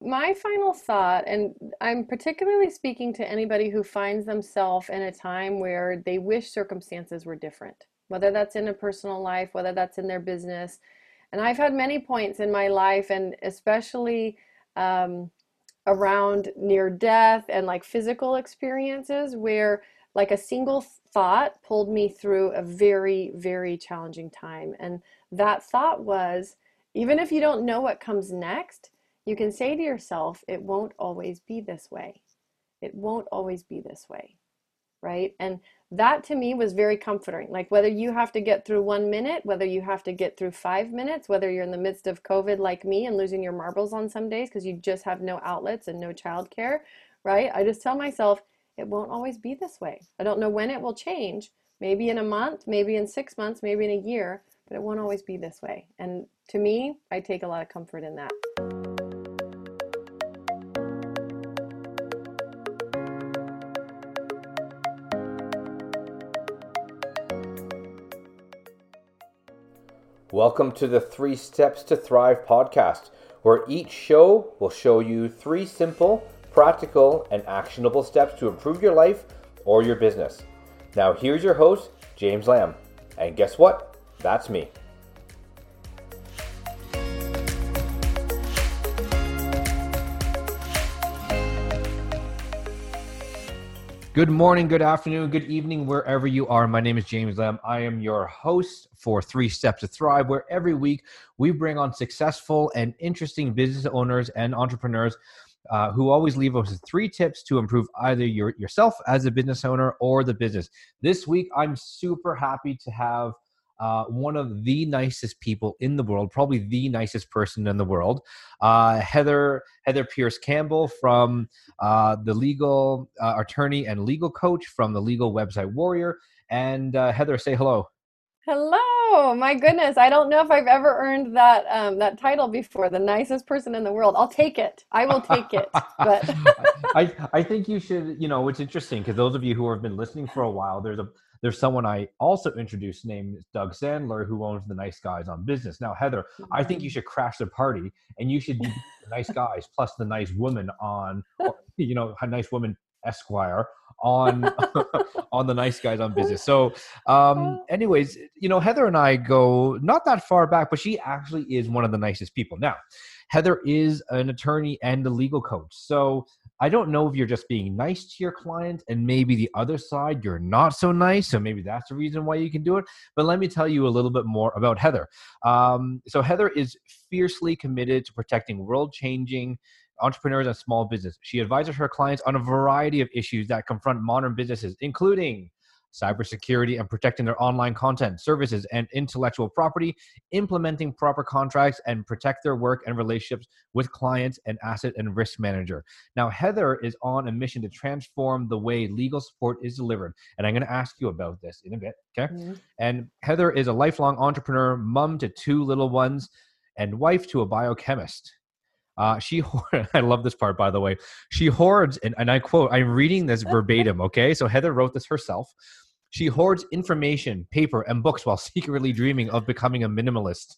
my final thought, and I'm particularly speaking to anybody who finds themselves in a time where they wish circumstances were different, whether that's in a personal life, whether that's in their business. And I've had many points in my life, and especially um, around near death and like physical experiences where like a single thought pulled me through a very, very challenging time. And that thought was, even if you don't know what comes next, you can say to yourself, it won't always be this way. It won't always be this way, right? And that to me was very comforting. Like whether you have to get through 1 minute, whether you have to get through 5 minutes, whether you're in the midst of COVID like me and losing your marbles on some days because you just have no outlets and no childcare, right? I just tell myself, it won't always be this way. I don't know when it will change. Maybe in a month, maybe in 6 months, maybe in a year, but it won't always be this way. And to me, I take a lot of comfort in that. Welcome to the Three Steps to Thrive podcast, where each show will show you three simple, practical, and actionable steps to improve your life or your business. Now, here's your host, James Lamb. And guess what? That's me. Good morning, good afternoon, good evening, wherever you are. My name is James Lamb. I am your host for Three Steps to Thrive, where every week we bring on successful and interesting business owners and entrepreneurs who always leave us with three tips to improve either yourself as a business owner or the business. This week, I'm super happy to have one of the nicest people in the world, probably the nicest person in the world, Heather Pierce Campbell from the legal attorney and legal coach from the legal website Warrior. And Heather, say hello. Hello, my goodness. I don't know if I've ever earned that title before, the nicest person in the world. I'll take it. I will take it. But I think you should, it's interesting because those of you who have been listening for a while, there's someone I also introduced named Doug Sandler who owns the Nice Guys on Business. Now, Heather, I think you should crash the party and you should be the nice guys plus the nice woman on, a nice woman Esquire on on the Nice Guys on Business. So anyways, Heather and I go not that far back, but she actually is one of the nicest people. Now, Heather is an attorney and a legal coach. So I don't know if you're just being nice to your client and maybe the other side, you're not so nice. So maybe that's the reason why you can do it. But let me tell you a little bit more about Heather. So Heather is fiercely committed to protecting world-changing entrepreneurs and small business. She advises her clients on a variety of issues that confront modern businesses, including cybersecurity and protecting their online content, services, and intellectual property, implementing proper contracts, and protect their work and relationships with clients and asset and risk manager. Now, Heather is on a mission to transform the way legal support is delivered. And I'm going to ask you about this in a bit, okay? Mm-hmm. And Heather is a lifelong entrepreneur, mom to two little ones, and wife to a biochemist. I love this part, by the way. She hoards, and I quote, I'm reading this verbatim, okay? So Heather wrote this herself. She hoards information, paper, and books while secretly dreaming of becoming a minimalist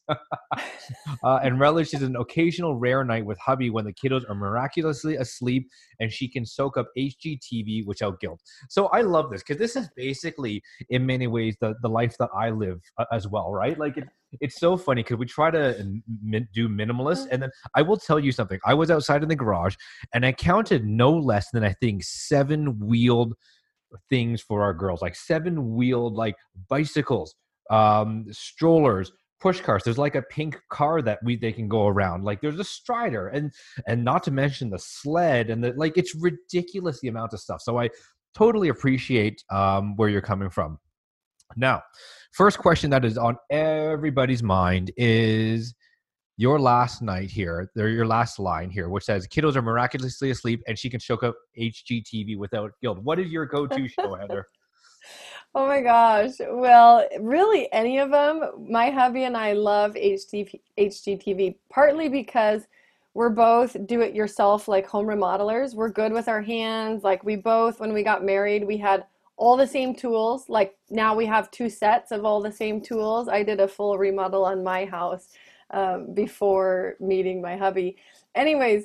and relishes an occasional rare night with hubby when the kiddos are miraculously asleep and she can soak up HGTV without guilt. So I love this because this is basically, in many ways, the life that I live as well, right? Like it's so funny because we try to do minimalist. And then I will tell you something. I was outside in the garage and I counted no less than, I think, 7-wheeled things for our girls, like 7-wheeled, like bicycles, strollers, push cars. There's like a pink car that they can go around. Like there's a Strider and not to mention the sled and it's ridiculous the amount of stuff. So I totally appreciate where you're coming from. Now, first question that is on everybody's mind is your last line here, which says kiddos are miraculously asleep and she can soak up HGTV without guilt. What is your go-to show, Heather? Oh my gosh. Well, really any of them. My hubby and I love HGTV, partly because we're both do-it-yourself, like home remodelers. We're good with our hands. Like we both, when we got married, we had all the same tools. Like now we have 2 sets of all the same tools. I did a full remodel on my house before meeting my hubby. Anyways,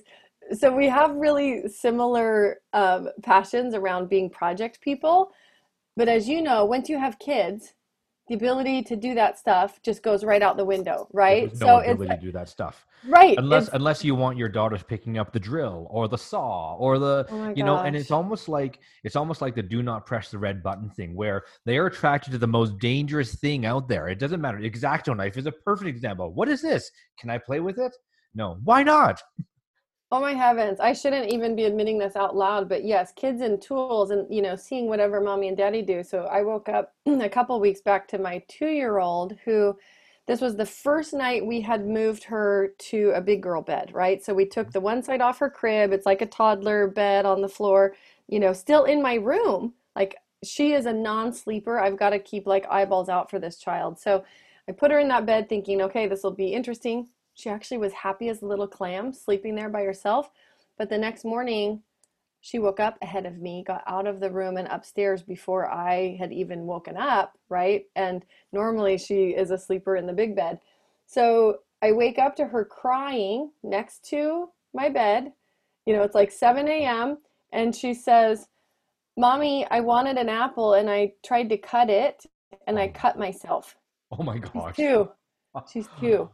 So we have really similar passions around being project people. But as you know, once you have kids, the ability to do that stuff just goes right out the window, Yeah, there's right? no So it's ability to do that stuff right. unless It's unless you want your daughters picking up the drill or the saw or the, oh my and gosh. it's almost like the do not press the red button thing where they are attracted to the most dangerous thing out there. It doesn't matter. Exacto knife is a perfect example. What is this? Can I play with it? No. Why not? Oh my heavens. I shouldn't even be admitting this out loud, but yes, kids and tools and seeing whatever mommy and daddy do. So I woke up a couple weeks back to my 2-year-old who this was the first night we had moved her to a big girl bed, right? So we took the one side off her crib. It's like a toddler bed on the floor, still in my room. Like she is a non-sleeper. I've got to keep like eyeballs out for this child. So I put her in that bed thinking, okay, this will be interesting. She actually was happy as a little clam, sleeping there by herself. But the next morning, she woke up ahead of me, got out of the room and upstairs before I had even woken up, right? And normally she is a sleeper in the big bed. So I wake up to her crying next to my bed. It's like 7 a.m. And she says, Mommy, I wanted an apple and I tried to cut it and I Oh, cut myself. oh my She's gosh. 2. She's 2.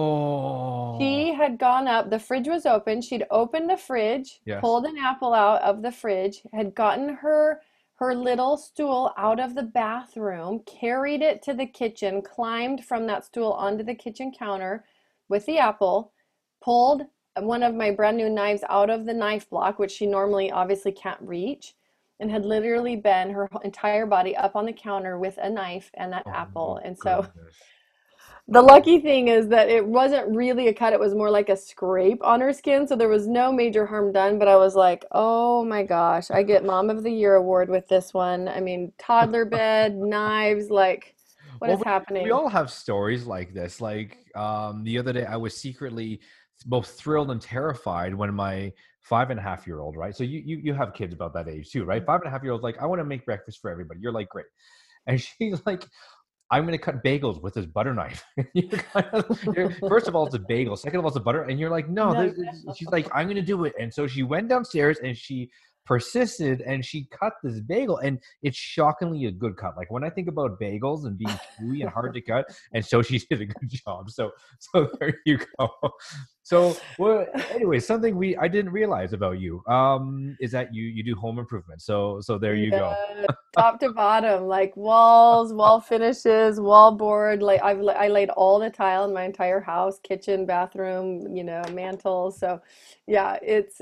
Oh, She had gone up, the fridge was open. She'd opened the fridge, yes. pulled an apple out of the fridge, had gotten her little stool out of the bathroom, carried it to the kitchen, climbed from that stool onto the kitchen counter with the apple, pulled one of my brand new knives out of the knife block, which she normally obviously can't reach, and had literally been her entire body up on the counter with a knife and that Oh my apple. And so goodness. the lucky thing is that it wasn't really a cut, it was more like a scrape on her skin, so there was no major harm done, but I was like, "Oh my gosh, I get Mom of the Year award with this one." I mean, toddler bed, knives, like what Well, is we happening? all have stories like this. Like the other day, I was secretly both thrilled and terrified when my 5.5 year old, right? So you have kids about that age too, right? 5.5 year olds like, I want to make breakfast for everybody. You're like, great. And she's like, I'm going to cut bagels with this butter knife. First of all, it's a bagel. Second of all, it's a butter. And you're like, no, No. she's like, I'm going to do it. And so she went downstairs and she persisted and she cut this bagel. And it's shockingly a good cut. Like when I think about bagels and being chewy and hard to cut, and so she did a good job. So there you go. So well, anyway, something I didn't realize about you is that you do home improvement. So there you go. Yeah, top to bottom, like walls, wall finishes, wall board. Like I laid all the tile in my entire house, kitchen, bathroom, mantle. So, yeah,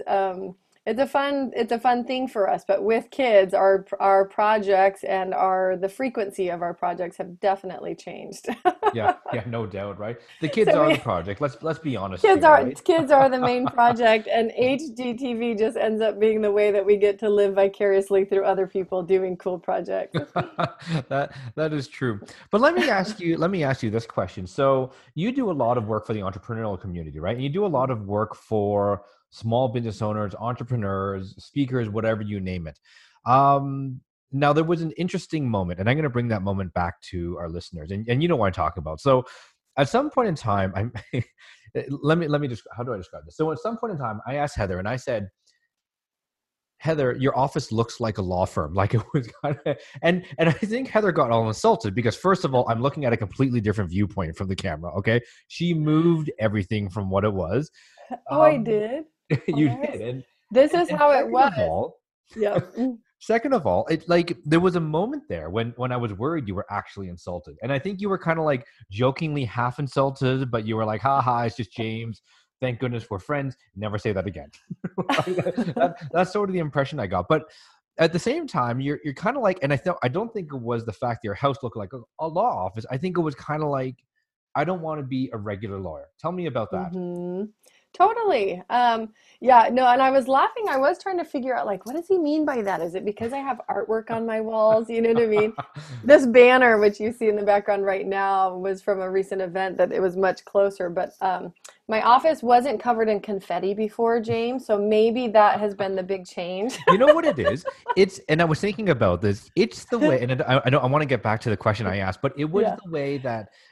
it's a fun thing for us. But with kids, our projects and the frequency of our projects have definitely changed. Yeah, yeah, no doubt, right? The kids So are the we project. Let's be honest kids here, are right? kids are the main project, and HGTV just ends up being the way that we get to live vicariously through other people doing cool projects. That is true. But let me ask you this question. So you do a lot of work for the entrepreneurial community, right? And you do a lot of work for small business owners, entrepreneurs, speakers, whatever you name it. Now there was an interesting moment, and I'm going to bring that moment back to our listeners, and you know what I'm talking about. So at some point in time, I'm let me just how do I describe this? So at some point in time, I asked Heather, and I said, Heather, your office looks like a law firm. Like it was kind of, and I think Heather got all insulted because first of all, I'm looking at a completely different viewpoint from the camera. Okay, she moved everything from what it was. Oh, I Um, did. Oh, you did, and this is and how it second was. of all, Yep. second of all, it like there was a moment there when I was worried you were actually insulted, and I think you were kind of like jokingly half insulted, but you were like, "Ha ha, it's just James. Thank goodness we're friends. Never say that again." That's sort of the impression I got. But at the same time, you're kind of like, and I don't think it was the fact that your house looked like a law office. I think it was kind of like, I don't want to be a regular lawyer. Tell me about that. hmm Totally. Yeah, no, and I was laughing. I was trying to figure out like, what does he mean by that? Is it because I have artwork on my walls? You know what I mean? This banner, which you see in the background right now, was from a recent event that it was much closer. But my office wasn't covered in confetti before, James, so maybe that has been the big change. You know what it is? And I was thinking about this. It's the way, and I want to get back to the question I asked, but it was Yeah. the way that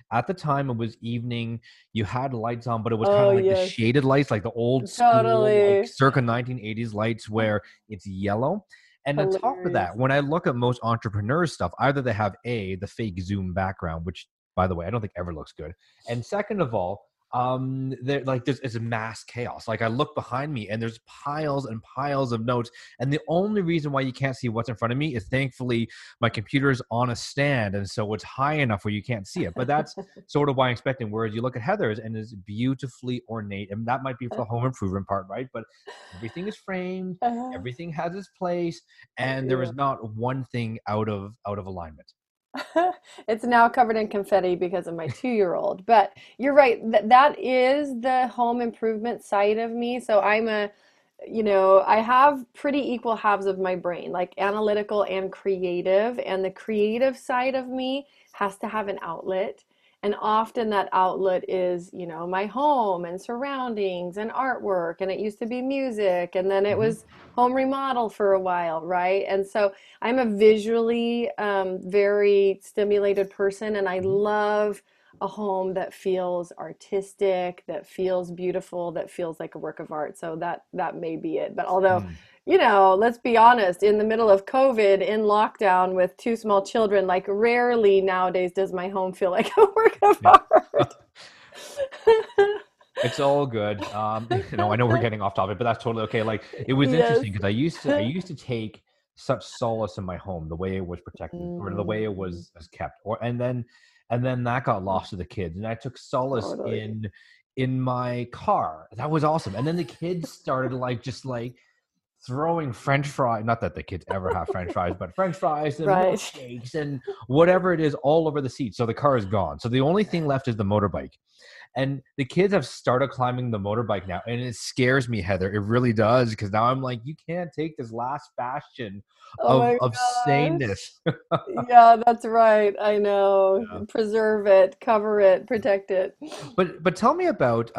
At the time, it was evening. You had lights on, but it was kind Oh, of like the yes. shaded lights, like the old school, like Totally. circa 1980s lights where it's yellow. And on top of that, Hilarious. when I look at most entrepreneurs stuff, either they have the fake Zoom background, which by the way, I don't think ever looks good. And second of all, there like there's it's a mass chaos. Like I look behind me and there's piles and piles of notes. And the only reason why you can't see what's in front of me is thankfully my computer is on a stand. And so it's high enough where you can't see it. But that's sort of why I'm expecting. Whereas you look at Heather's and it's beautifully ornate. And that might be for the home improvement part, right? But everything is framed, Uh, everything has its place, and there yeah. is not one thing out of alignment. It's now covered in confetti because of my 2-year-old. But you're right. That is the home improvement side of me. So I have pretty equal halves of my brain, like analytical and creative. And the creative side of me has to have an outlet. And often that outlet is, my home and surroundings and artwork. And it used to be music. And then it Mhm. was home remodel for a while, right? And so I'm a visually very stimulated person, and I Mhm. love a home that feels artistic, that feels beautiful, that feels like a work of art. So that may be it. But although, Mm. let's be honest, in the middle of COVID, in lockdown with two small children, like rarely nowadays does my home feel like a work of Yeah. art. It's all good. I know we're getting off topic, but that's totally okay. Like it was Yes. interesting because I used to take such solace in my home, the way it was protected or the way it Mm, was kept, and then that got lost to the kids, and I took solace totally. in my car. That was awesome. And then the kids started like just like throwing French fries, not that the kids ever have French fries, but French fries and Right. milkshakes and whatever it is all over the seat. So the car is gone. So the only thing left is the motorbike. And the kids have started climbing the motorbike now. And it scares me, Heather. It really does. Because now I'm like, you can't take this last bastion Oh of my of gosh. saneness. Yeah, that's right. I know. Yeah. Preserve it, cover it, protect it. But tell me about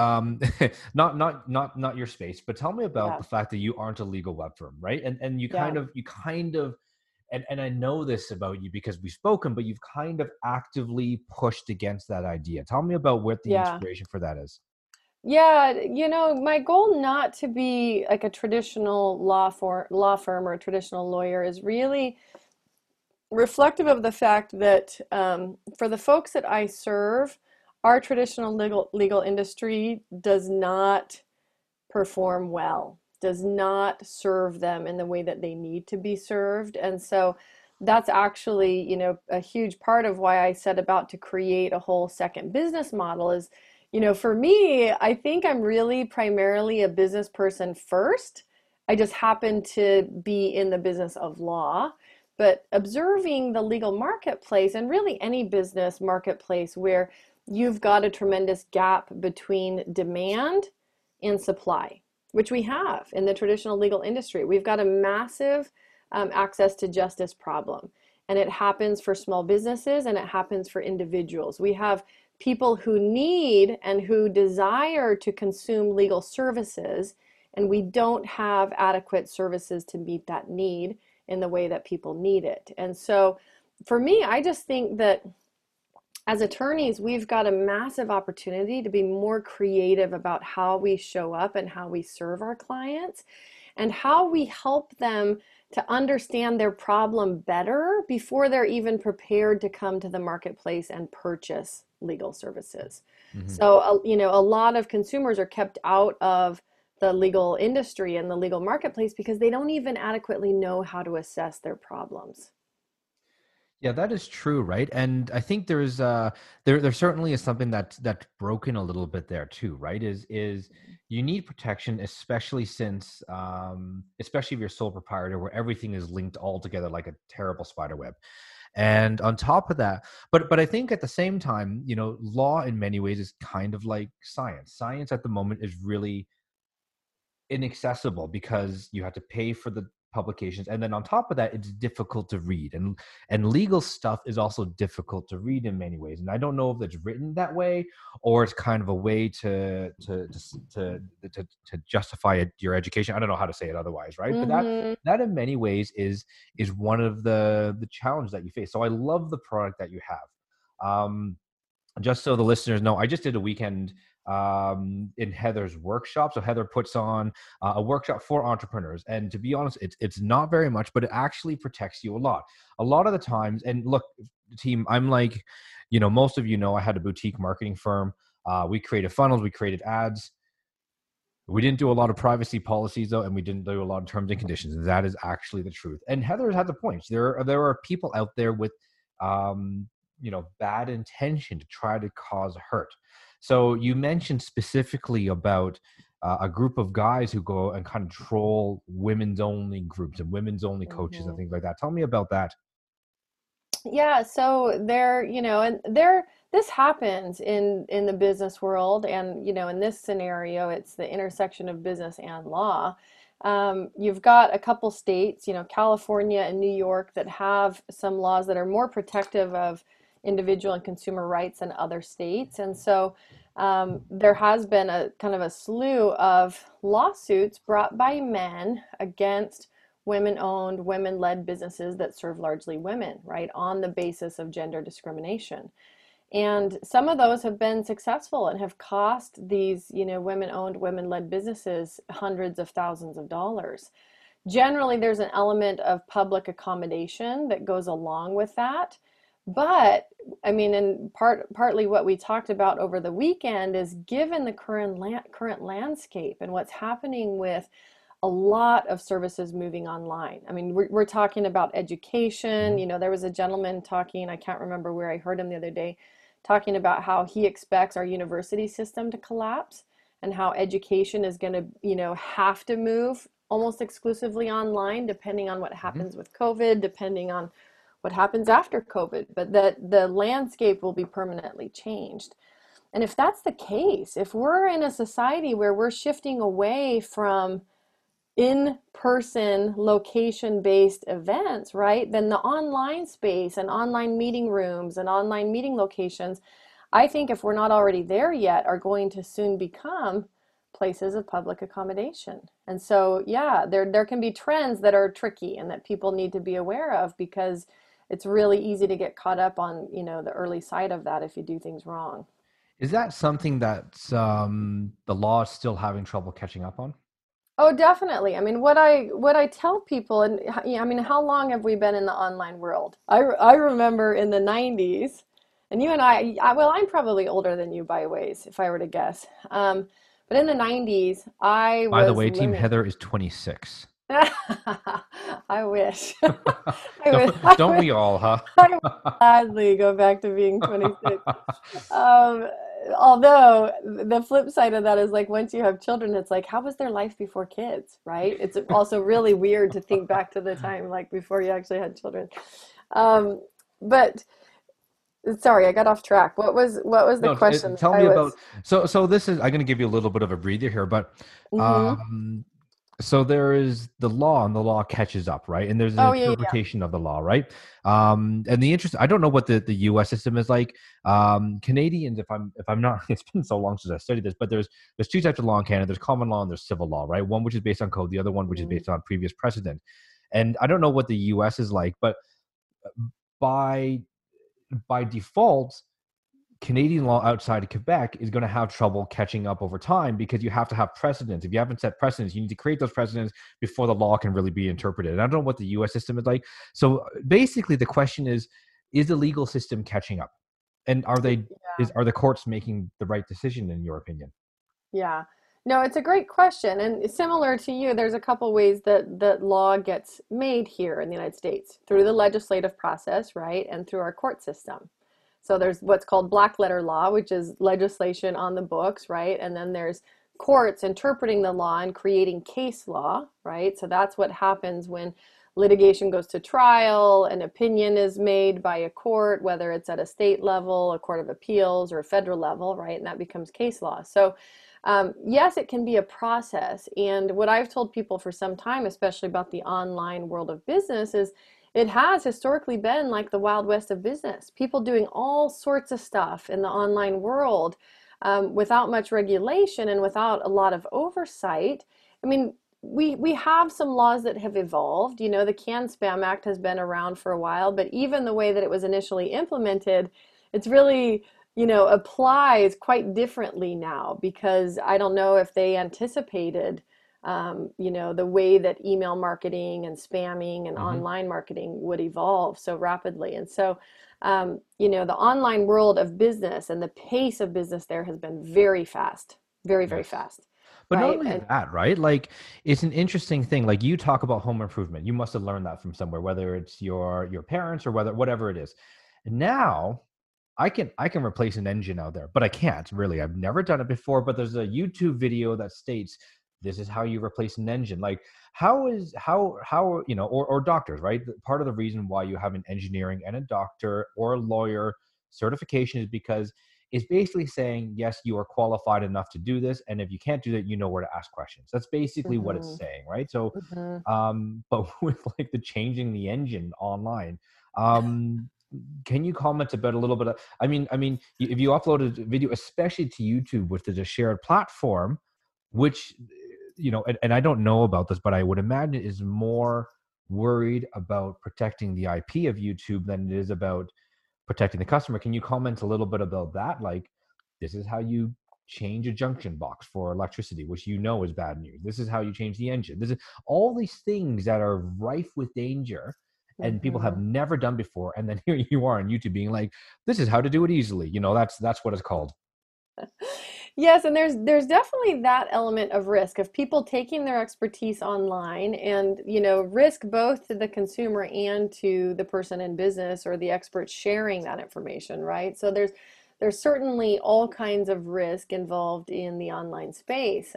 not your space, but tell me about Yeah, the fact that you aren't a legal web firm, right? And yeah, you kind of and I know this about you because we've spoken, but you've kind of actively pushed against that idea. Tell me about what the yeah. inspiration for that is. Yeah, my goal not to be like a traditional law firm or a traditional lawyer is really reflective of the fact that for the folks that I serve, our traditional legal industry does not perform well, does not serve them in the way that they need to be served. And so that's actually, a huge part of why I set about to create a whole second business model is, for me, I think I'm really primarily a business person first. I just happen to be in the business of law. But observing the legal marketplace and really any business marketplace where you've got a tremendous gap between demand and supply, which we have in the traditional legal industry. We've got a massive access to justice problem, and it happens for small businesses and it happens for individuals. We have people who need and who desire to consume legal services, and we don't have adequate services to meet that need in the way that people need it. And so, for me, I just think that as attorneys, we've got a massive opportunity to be more creative about how we show up and how we serve our clients and how we help them to understand their problem better before they're even prepared to come to the marketplace and purchase legal services. Mhm. So, a lot of consumers are kept out of the legal industry and the legal marketplace because they don't even adequately know how to assess their problems. Yeah, that is true, right? And I think there certainly is something that's broken a little bit there too, right? Is you need protection, especially since especially if you're sole proprietor where everything is linked all together like a terrible spider web. And on top of that, but I think at the same time, law in many ways is kind of like science. Science at the moment is really inaccessible because you have to pay for the publications, and then on top of that it's difficult to read, and legal stuff is also difficult to read in many ways, and I don't know if it's written that way or it's kind of a way to justify your education. I don't know how to say it otherwise, right? But that Mm-hmm. that in many ways is one of the challenges that you face. So I love the product that you have. just so the listeners know, I just did a weekend in Heather's workshop. So Heather puts on a workshop for entrepreneurs, and to be honest, it's not very much, but it actually protects you a lot. A lot of the times, and look, team, I'm like, most of I had a boutique marketing firm. We created funnels, we created ads. We didn't do a lot of privacy policies though, and we didn't do a lot of terms and conditions. And that is actually the truth. And Heather has a point. There are people out there with bad intention to try to cause hurt. So you mentioned specifically about a group of guys who go and kind of troll women's only groups and women's only coaches and Mhm. things like that. Tell me about that. Yeah, so this happens in the business world, and in this scenario, it's the intersection of business and law. You've got a couple states, California and New York, that have some laws that are more protective of individual and consumer rights than other states, and so there has been a kind of a slew of lawsuits brought by men against women-owned, women-led businesses that serve largely women, right, on the basis of gender discrimination. And some of those have been successful and have cost these, women-owned, women-led businesses hundreds of thousands of dollars. Generally, there's an element of public accommodation that goes along with that. But I mean, and partly what we talked about over the weekend is given the current landscape and what's happening with a lot of services moving online. I mean, we're talking about education. Mhm. There was a gentleman talking, I can't remember where I heard him the other day, talking about how he expects our university system to collapse and how education is going to, have to move almost exclusively online, depending on what Mhm. happens with COVID, depending on what happens after COVID, but that the landscape will be permanently changed. And if that's the case, if we're in a society where we're shifting away from in-person location-based events, right? Then the online space and online meeting rooms and online meeting locations, I think if we're not already there yet, are going to soon become places of public accommodation. And so, yeah, there can be trends that are tricky and that people need to be aware of because it's really easy to get caught up on, the early side of that if you do things wrong. Is that something that the law is still having trouble catching up on? Oh, definitely. I mean, what I tell people, and yeah, I mean, how long have we been in the online world? I remember in the 90s, and you and well, I'm probably older than you by a ways, if I were to guess. But in the 90s, I By the was way, Team living. Heather is 26. I wish. I don't would, I don't would, we all, huh? I would gladly go back to being 26. Um, Although the flip side of that is like once you have children, it's like, how was their life before kids, right? It's also really weird to think back to the time like before you actually had children. Um, but sorry, I got off track. What was the No, question that tell I me about. was? So this is. I'm going to give you a little bit of a breather here, but Hmm. um, so there is the law, and the law catches up, right? And there's an Oh yeah, yeah, interpretation of the law, right? And the interest. I don't know what the U.S. system is like. Canadians, if I'm not, it's been so long since I studied this, but there's two types of law in Canada. There's common law and there's civil law, right? One which is based on code, the other one which is yeah. based on previous precedent. And I don't know what the U.S. is like, but by by default, Canadian law outside of Quebec is going to have trouble catching up over time because you have to have precedents. If you haven't set precedents, you need to create those precedents before the law can really be interpreted. And I don't know what the US system is like. So basically the question is the legal system catching up? And are the courts making the right decision in your opinion? Yeah. No, it's a great question. And similar to you, there's a couple ways that law gets made here in the United States through the legislative process, right? And through our court system. So there's what's called black letter law, which is legislation on the books, right? And then there's courts interpreting the law and creating case law, right? So that's what happens when litigation goes to trial, an opinion is made by a court, whether it's at a state level, a court of appeals, or a federal level, right? And that becomes case law. So yes, it can be a process. And what I've told people for some time, especially about the online world of business, is it has historically been like the Wild West of business. People doing all sorts of stuff in the online world without much regulation and without a lot of oversight. I mean, we have some laws that have evolved. The CAN-SPAM Act has been around for a while, but even the way that it was initially implemented, it's really applies quite differently now, because I don't know if they anticipated, the way that email marketing and spamming and Hmm. online marketing would evolve so rapidly. And so, the online world of business and the pace of business there has been very fast, very, very Yes. fast, But not right? only And that, right? Like it's an interesting thing. Like you talk about home improvement. You must have learned that from somewhere, whether it's your parents or whatever it is. And now I can replace an engine out there, but I can't really. I've never done it before, but there's a YouTube video that states this is how you replace an engine. Like how or doctors, right? Part of the reason why you have an engineering and a doctor or a lawyer certification is because it's basically saying, yes, you are qualified enough to do this. And if you can't do that, you know where to ask questions. That's basically what it's mhm, saying, right? So, mhm. but with like the changing the engine online, um, can you comment about a little bit of, if you uploaded a video, especially to YouTube, which is a shared platform, which, and I don't know about this, but I would imagine is more worried about protecting the IP of YouTube than it is about protecting the customer. Can you comment a little bit about that? Like, this is how you change a junction box for electricity, which is bad news. This is how you change the engine. This is all these things that are rife with danger and people have Mhm. never done before. And then here you are on YouTube being like, this is how to do it easily. That's what it's called. Yes, and there's definitely that element of risk of people taking their expertise online, and risk both to the consumer and to the person in business or the expert sharing that information, right? So there's certainly all kinds of risk involved in the online space.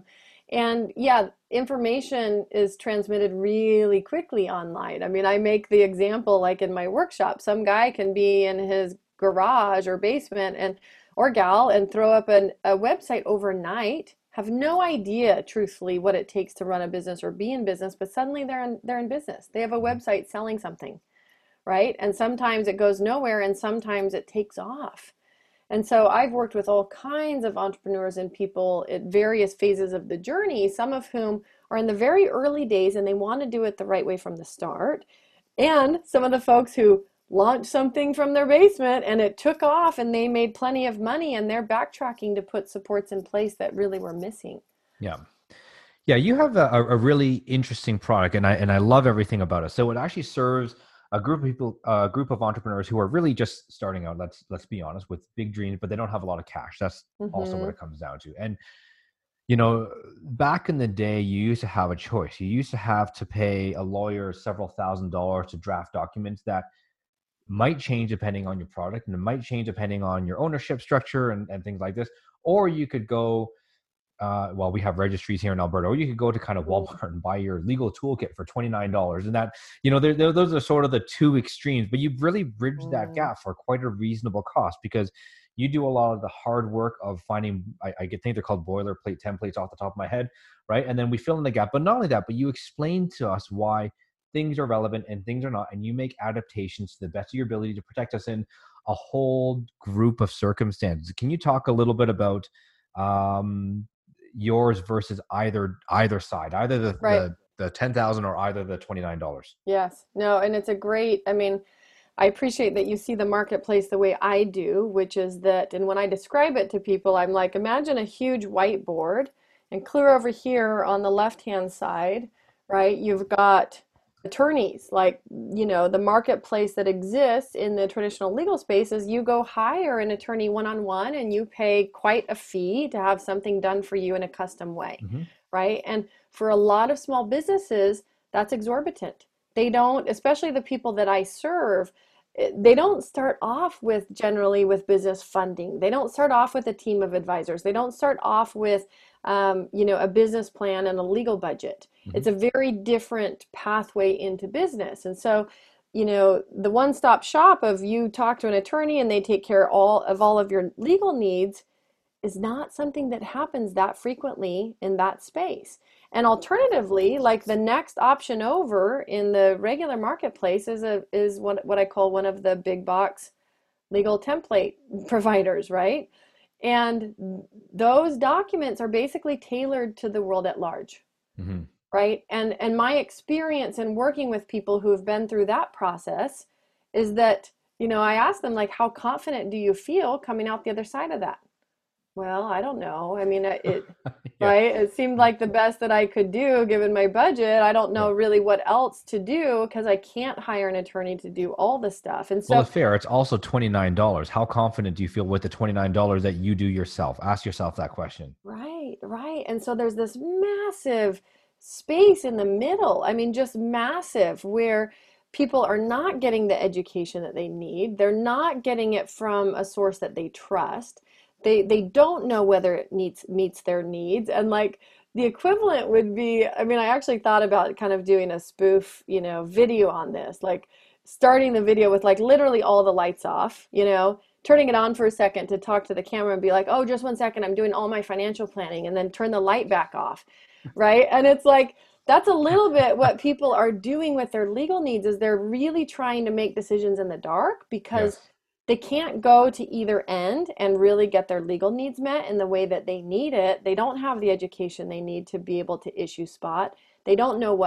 And yeah, information is transmitted really quickly online. I mean, I make the example like in my workshop, some guy can be in his garage or basement and or gal and throw up a website overnight, have no idea truthfully what it takes to run a business or be in business, but suddenly they're in business. They have a Mhm. website selling something, right? And sometimes it goes nowhere and sometimes it takes off. And so I've worked with all kinds of entrepreneurs and people at various phases of the journey, some of whom are in the very early days and they want to do it the right way from the start. And some of the folks who launched something from their basement and it took off and they made plenty of money and they're backtracking to put supports in place that really were missing. Yeah. Yeah, you have a really interesting product, and I love everything about it. So it actually serves a group of people, a group of entrepreneurs who are really just starting out. Let's be honest, with big dreams, but they don't have a lot of cash. That's also what Mm-hmm. it comes down to. And you know, back in the day, you used to have a choice. You used to have to pay a lawyer several $1,000s to draft documents that might change depending on your product, and it might change depending on your ownership structure and things like this. Or you could go well, we have registries here in Alberta, or you could go to kind of Walmart and buy your legal toolkit for $29. And that, those are sort of the two extremes, but you've really bridged that Mm-hmm. gap for quite a reasonable cost because you do a lot of the hard work of finding, think they're called boilerplate templates off the top of my head, right? And then we fill in the gap. But not only that, but you explain to us why things are relevant and things are not, and you make adaptations to the best of your ability to protect us in a whole group of circumstances. Can you talk a little bit about um, yours versus either side, either the Right. the the 10,000 or either the $29. Yes. No, and it's a great, I mean, I appreciate that you see the marketplace the way I do, which is that, and when I describe it to people, I'm like, imagine a huge whiteboard, and clear over here on the left-hand side, right, you've got attorneys, like, the marketplace that exists in the traditional legal space is you go hire an attorney one-on-one and you pay quite a fee to have something done for you in a custom way, Hmm. right? And for a lot of small businesses, that's exorbitant. They don't, especially the people that I serve, they don't start off with generally with business funding. They don't start off with a team of advisors. They don't start off with a business plan and a legal budget. Hmm. It's a very different pathway into business. And so, the one-stop shop of you talk to an attorney and they take care all of your legal needs is not something that happens that frequently in that space. And alternatively, like the next option over in the regular marketplace is what I call one of the big box legal template providers, right? And those documents are basically tailored to the world at large, Hmm. right? And my experience in working with people who have been through that process is that I asked them, like, how confident do you feel coming out the other side of that? Well, I don't know. I mean, Yeah. right? It seemed like the best that I could do given my budget. I don't Yeah. know really what else to do because I can't hire an attorney to do all the stuff. And Well, so, it's fair. It's also $29. How confident do you feel with the $29 that you do yourself? Ask yourself that question. right, right. And so there's this massive space in the middle. I mean, just massive, where people are not getting the education that they need. They're not getting it from a source that they trust. They don't know whether it meets their needs. And like the equivalent would be, I mean, I actually thought about kind of doing a spoof, video on this, like starting the video with like literally all the lights off, turning it on for a second to talk to the camera and be like, oh, just 1 second, I'm doing all my financial planning, and then turn the light back off, right? And it's like, that's a little bit what people are doing with their legal needs is they're really trying to make decisions in the dark because Yes. they can't go to either end and really get their legal needs met in the way that they need it. They don't have the education they need to be able to issue spot. They don't know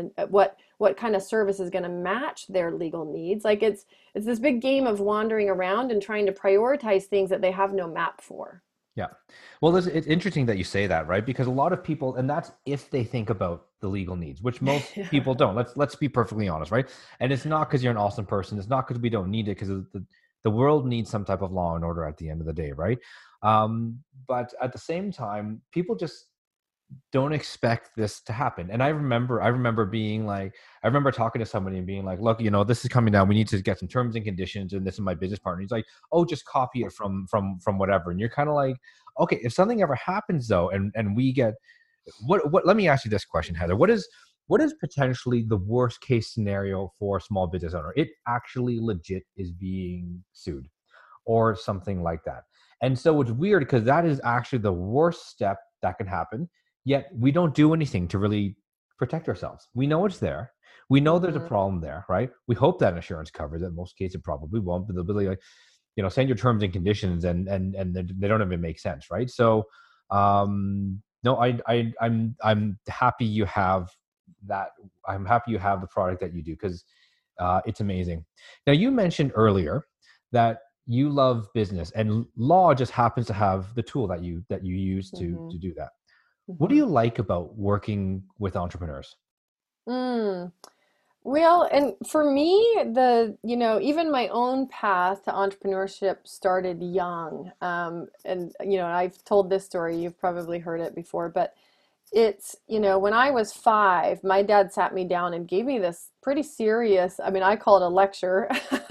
what kind of service is going to match their legal needs. Like it's this big game of wandering around and trying to prioritize things that they have no map for. Yeah. Well, it's interesting that you say that, right? Because a lot of people, and that's if they think about the legal needs, which most people don't. Let's be perfectly honest, right? And it's not because you're an awesome person. It's not because we don't need it, because the world needs some type of law and order at the end of the day, right? But at the same time, people just don't expect this to happen. And I remember being like, I remember talking to somebody and being like, look, this is coming down. We need to get some terms and conditions, and this is my business partner. He's like, oh, just copy it from whatever. And you're kind of like, okay, if something ever happens though, and we get what let me ask you this question, Heather. What is potentially the worst case scenario for a small business owner? It actually legit is being sued or something like that. And so it's weird because that is actually the worst step that can happen. Yet we don't do anything to really protect ourselves. We know it's there. We know there's a Hmm. problem there, right? We hope that insurance covers it. In most cases, it probably won't, but they'll be like, send your terms and conditions, and they don't even make sense, right? So, no, I'm happy you have that. I'm happy you have the product that you do because it's amazing. Now, you mentioned earlier that you love business, and law just happens to have the tool that you use to Hmm. do that. What do Hmm. you like about working with entrepreneurs? Mm. Well, and for me, even my own path to entrepreneurship started young. And, I've told this story, you've probably heard it before, but when I was 5, my dad sat me down and gave me this pretty serious, I mean, I call it a lecture.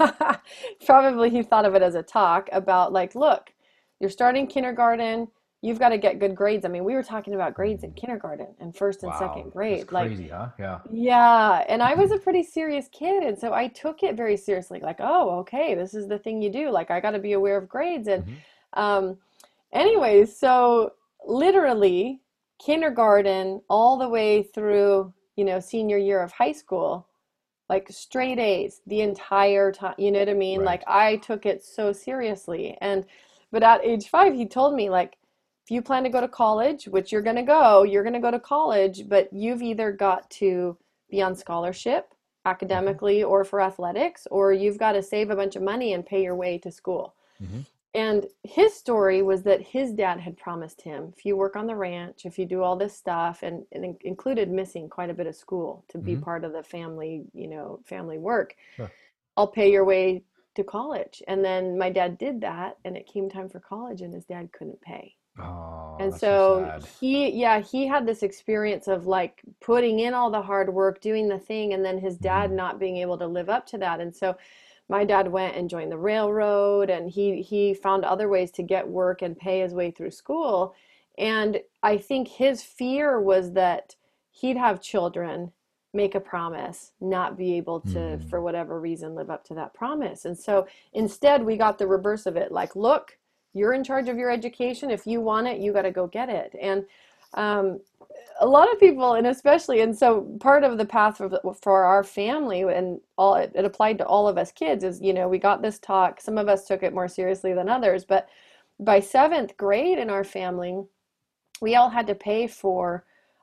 Probably he thought of it as a talk about like, look, you're starting kindergarten, you've got to get good grades. I mean, we were talking about grades in Mm. kindergarten and first and second Wow, that's grade. Like, crazy, huh? Yeah. yeah, and I was a pretty serious kid, and so I took it very seriously. Like, oh, okay, this is the thing you do. Like, I got to be aware of grades. And Hmm. um, anyways, so literally kindergarten all the way through, senior year of high school, like straight A's the entire time. You know what I mean? Like, Right. I took it so seriously. But at age 5, he told me, like, if you plan to go to college, which you're going to go to college, but you've either got to be on scholarship Hmm. academically or for athletics, or you've got to save a bunch of money and pay your way to school. Hmm. And his story was that his dad had promised him, if you work on the ranch, if you do all this stuff, and it included missing quite a bit of school to be Hmm. part of the family, family work, Sure. I'll pay your way to college. And then my dad did that, and it came time for college, and his dad couldn't pay. Oh, And that's so so sad. he had this experience of like putting in all the hard work, doing the thing, and then his dad Hmm. not being able to live up to that. And so my dad went and joined the railroad, and he found other ways to get work and pay his way through school. And I think his fear was that he'd have children, make a promise, not be able to, for Hmm. whatever reason, live up to that promise. And so instead, we got the reverse of it. Like, look, you're in charge of your education. If you want it, you got to go get it. And um, a lot of people, and especially, and so part of the path for our family, and all it applied to all of us kids, is we got this talk. Some of us took it more seriously than others, but by seventh grade in our family, we all had to pay for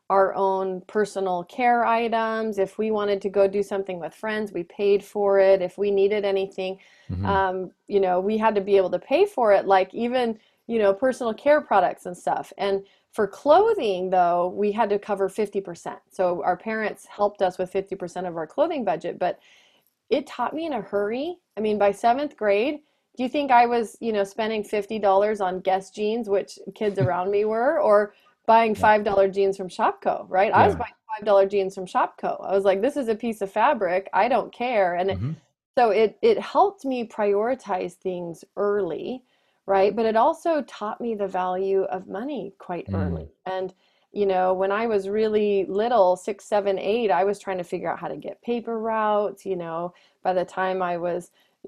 our own personal care items. If we wanted to go do something with friends, we paid for it. If we needed anything, Hmm. we had to be able to pay for it, like even, personal care products and stuff. And for clothing, though, we had to cover 50%. So our parents helped us with 50% of our clothing budget, but it taught me in a hurry. I mean, by seventh grade, do you think I was, spending $50 on Guess jeans, which kids around me were, or buying Yeah. $5 jeans from Shopko, right? I was Yeah. buying $5 jeans from Shopko. I was like, this is a piece of fabric. I don't care. And Hmm. so it helped me prioritize things early, right? But it also taught me the value of money quite early. Mm. And when I was really little, 6, 7, 8, I was trying to figure out how to get paper routes. By the time I was,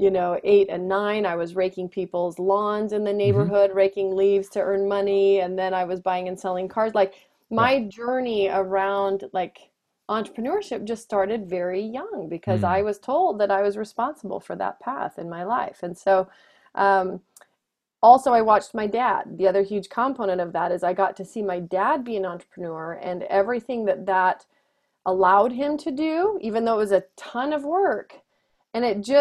8 and 9, I was raking people's lawns in the Hmm. neighborhood, raking leaves to earn money, and then I was buying and selling cars. Like Yeah. my journey around like entrepreneurship just started very young because I Mm. was told that I was responsible for that path in my life. And so, um, also, I watched my dad. The other huge component of that is I got to see my dad be an entrepreneur and everything that allowed him to do, even though it was a ton of work. And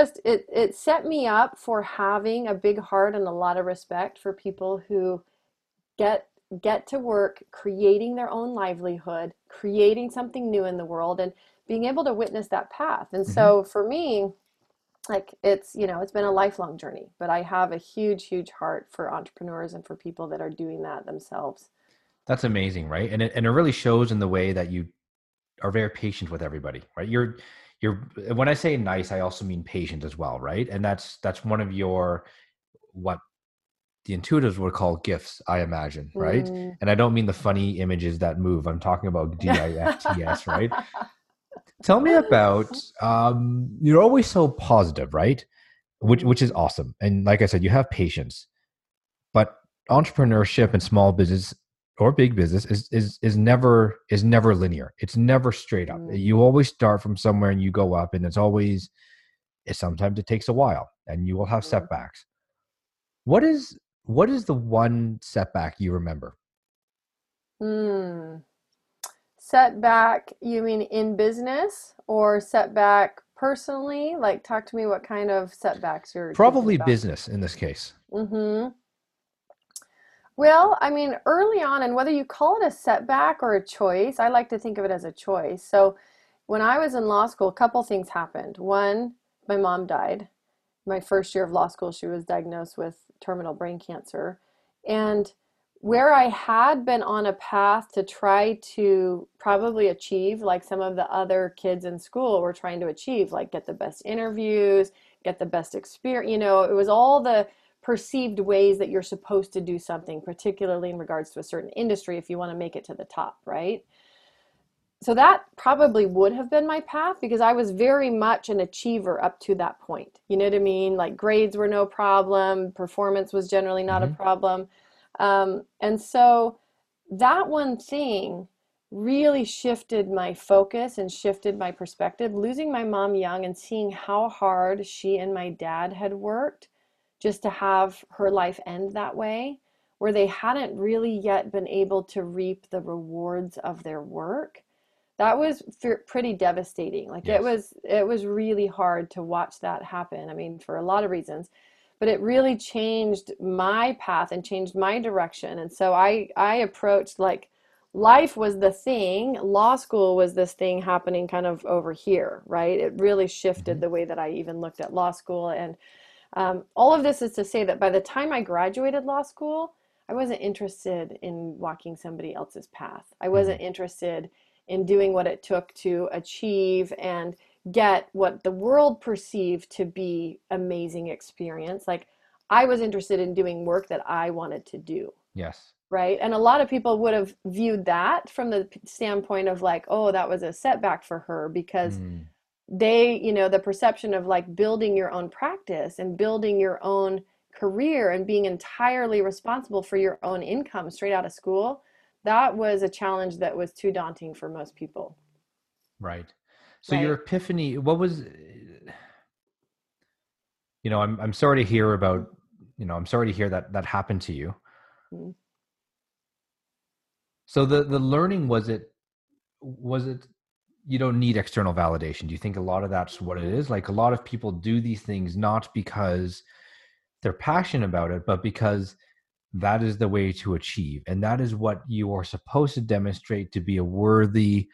it set me up for having a big heart and a lot of respect for people who get get to work creating their own livelihood, creating something new in the world, and being able to witness that path. And Hmm. so for me, like it's been a lifelong journey, but I have a huge, huge heart for entrepreneurs and for people that are doing that themselves. That's amazing, right? And it really shows in the way that you are very patient with everybody, right? You're when I say nice, I also mean patient as well, right? And that's one of your what the intuitives would call gifts, I imagine, right? Mm. And I don't mean the funny images that move. I'm talking about GIFTS, right? Tell me about you're always so positive, right? Which is Mhm. awesome. And like I said, you have patience. But entrepreneurship and small business or big business is never linear. It's never straight up. Mm. You always start from somewhere and you go up, and sometimes it takes a while and you will have Mhm. setbacks. What is the one setback you remember? Mm. Setback, you mean in business or setback personally? Like, talk to me what kind of setbacks you're thinking Probably about. business in this case. Mm-hmm. Well, I mean, early on, and whether you call it a setback or a choice, I like to think of it as a choice. So, when I was in law school, a couple things happened. One, my mom died. My first year of law school, she was diagnosed with terminal brain cancer. And where I had been on a path to try to probably achieve, like some of the other kids in school were trying to achieve, like get the best interviews, get the best experience, it was all the perceived ways that you're supposed to do something, particularly in regards to a certain industry if you want to make it to the top, right? So that probably would have been my path because I was very much an achiever up to that point. You know what I mean? Like grades were no problem, performance was generally not a Hmm. problem. And so that one thing really shifted my focus and shifted my perspective. Losing my mom young and seeing how hard she and my dad had worked just to have her life end that way, where they hadn't really yet been able to reap the rewards of their work, that was pretty devastating. Like Yes. it was really hard to watch that happen. I mean, for a lot of reasons, but it really changed my path and changed my direction. And so I approached like life was the thing, law school was this thing happening kind of over here, right? It really shifted Hmm. the way that I even looked at law school. And all of this is to say that by the time I graduated law school, I wasn't interested in walking somebody else's path. I Hmm. wasn't interested in doing what it took to achieve and get what the world perceived to be amazing experience. Like I was interested in doing work that I wanted to do, Yes. right? And a lot of people would have viewed that from the standpoint of like, oh, that was a setback for her because Mm. the perception of like building your own practice and building your own career and being entirely responsible for your own income straight out of school, that was a challenge that was too daunting for most people, Right. So your right? epiphany, what was, I'm sorry to hear about, I'm sorry to hear that that happened to you. Mhm. So the learning, was it? was it you don't need external validation? Do you think a lot of that's what it is? Like a lot of people do these things not because they're passionate about it, but because that is the way to achieve. And that is what you are supposed to demonstrate to be a worthy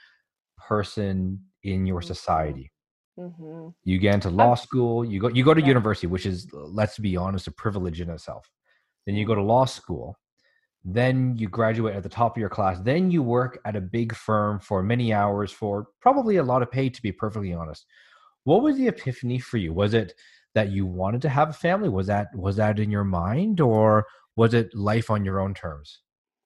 person in your Mm-hmm. society. Mm-hmm. You get into law school, you go to Yeah. university, which is, let's be honest, a privilege in itself. Then you go to Mm. law school, then you graduate at the top of your class, then you work at a big firm for many hours for probably a lot of pay, to be perfectly honest. What was the epiphany for you? Was it that you wanted to have a family? Was that in your mind, or was it life on your own terms?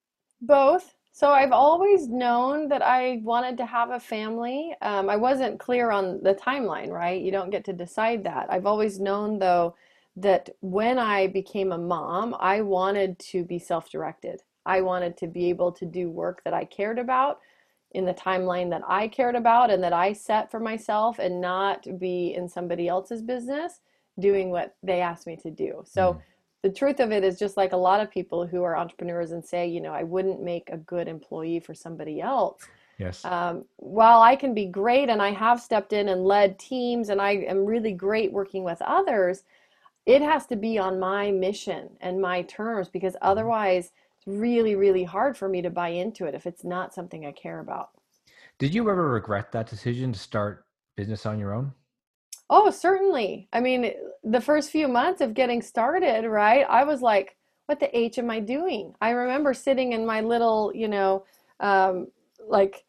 Both. So I've always known that I wanted to have a family. I wasn't clear on the timeline, right? You don't get to decide that. I've always known, though, that when I became a mom, I wanted to be self-directed. I wanted to be able to do work that I cared about in the timeline that I cared about and that I set for myself, and not be in somebody else's business doing what they asked me to do. So Mm, the truth of it is, just like a lot of people who are entrepreneurs and say, I wouldn't make a good employee for somebody else. yes. While I can be great and I have stepped in and led teams and I am really great working with others, it has to be on my mission and my terms, because Mhm. otherwise it's really, really hard for me to buy into it if it's not something I care about. Did you ever regret that decision to start business on your own? Oh, certainly. I mean, the first few months of getting started, right? I was like, what the H am I doing? I remember sitting in my little, um, like,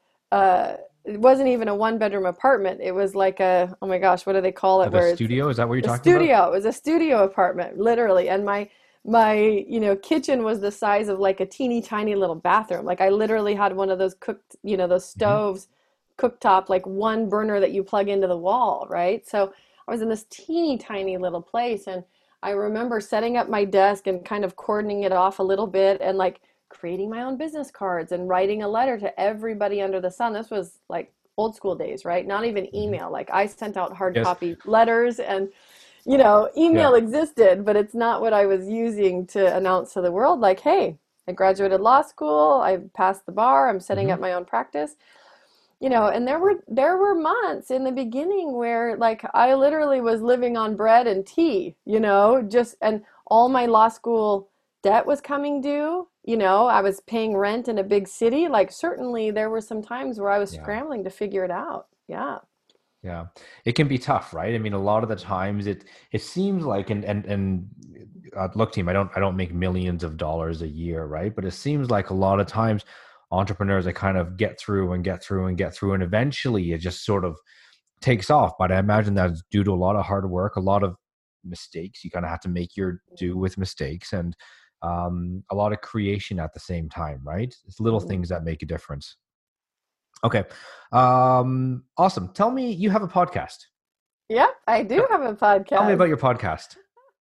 it wasn't even a one bedroom apartment. It was like a, oh my gosh, what do they call it? Like a Where it's studio? Is that what you're a talking about? studio. It was a studio apartment, literally. And my, kitchen was the size of like a teeny tiny little bathroom. Like I literally had one of those cooked, those Hmm. stoves, cooktop, like one burner that you plug into the wall, right? So I was in this teeny tiny little place, and I remember setting up my desk and kind of cordoning it off a little bit and like creating my own business cards and writing a letter to everybody under the sun. This was like old school days, right? Not even Hmm. email. Like I sent out hard Yes. copy letters, and Yeah. email existed, but it's not what I was using to announce to the world, like, hey, I graduated law school, I passed the bar, I'm setting Hmm. up my own practice. And there were months in the beginning where like I literally was living on bread and tea, just, and all my law school debt was coming due. I was paying rent in a big city. Like certainly there were some times where I was Yeah. scrambling to figure it out. Yeah. Yeah, it can be tough, right? I mean, a lot of the times it seems like, and look, team, I don't make millions of dollars a year, right? But it seems like a lot of times entrepreneurs, they kind of get through and get through and get through, and eventually it just sort of takes off. But I imagine that's due to a lot of hard work, a lot of mistakes. You kind of have to make your do with mistakes, and a lot of creation at the same time, right? It's little Mhm. things that make a difference. Okay. Awesome. Tell me, you have a podcast. Yeah, I do have a Tell me podcast. about your podcast.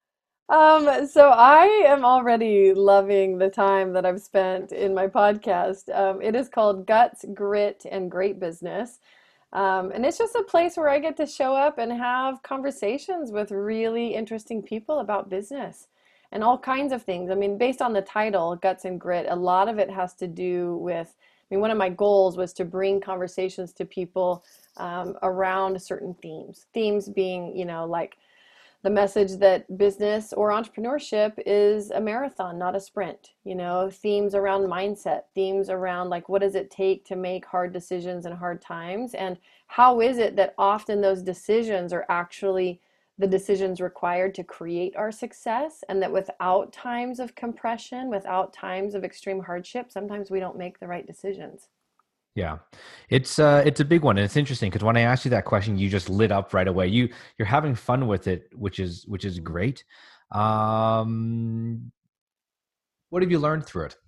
So I am already loving the time that I've spent in my podcast. It is called Guts, Grit, and Great Business. And it's just a place where I get to show up and have conversations with really interesting people about business and all kinds of things. I mean, based on the title, Guts and Grit, a lot of it has to do with, I mean, one of my goals was to bring conversations to people around certain themes. Themes being, like the message that business or entrepreneurship is a marathon, not a sprint. Themes around mindset, themes around like what does it take to make hard decisions in hard times, and how is it that often those decisions are actually the decisions required to create our success, and that without times of compression, without times of extreme hardship, sometimes we don't make the right decisions. Yeah, it's a big one, and it's interesting because when I asked you that question, you just lit up right away. You're having fun with it, which is great. Um, what have you learned through it?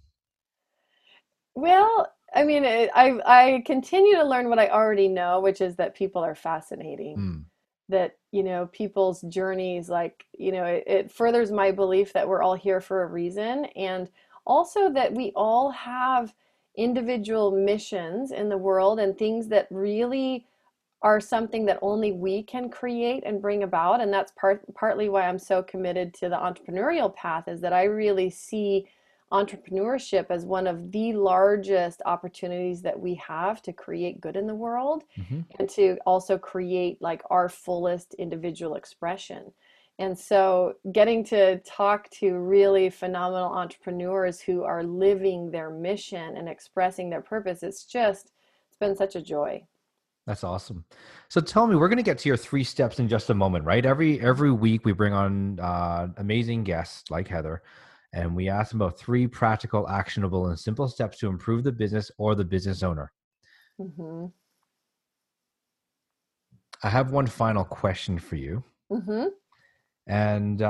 Well, I mean, I continue to learn what I already know, which is that people are fascinating. Hmm. That, people's journeys, like, it furthers my belief that we're all here for a reason, and also that we all have individual missions in the world and things that really are something that only we can create and bring about. And that's partly why I'm so committed to the entrepreneurial path, is that I really see entrepreneurship as one of the largest opportunities that we have to create good in the world Hmm. and to also create like our fullest individual expression. And so getting to talk to really phenomenal entrepreneurs who are living their mission and expressing their purpose, it's been such a joy. That's awesome. So tell me, we're going to get to your three steps in just a moment, right? Every week we bring on amazing guests like Heather, and we ask them about three practical, actionable, and simple steps to improve the business or the business owner. Hmm. I have one final question for you, Hmm. and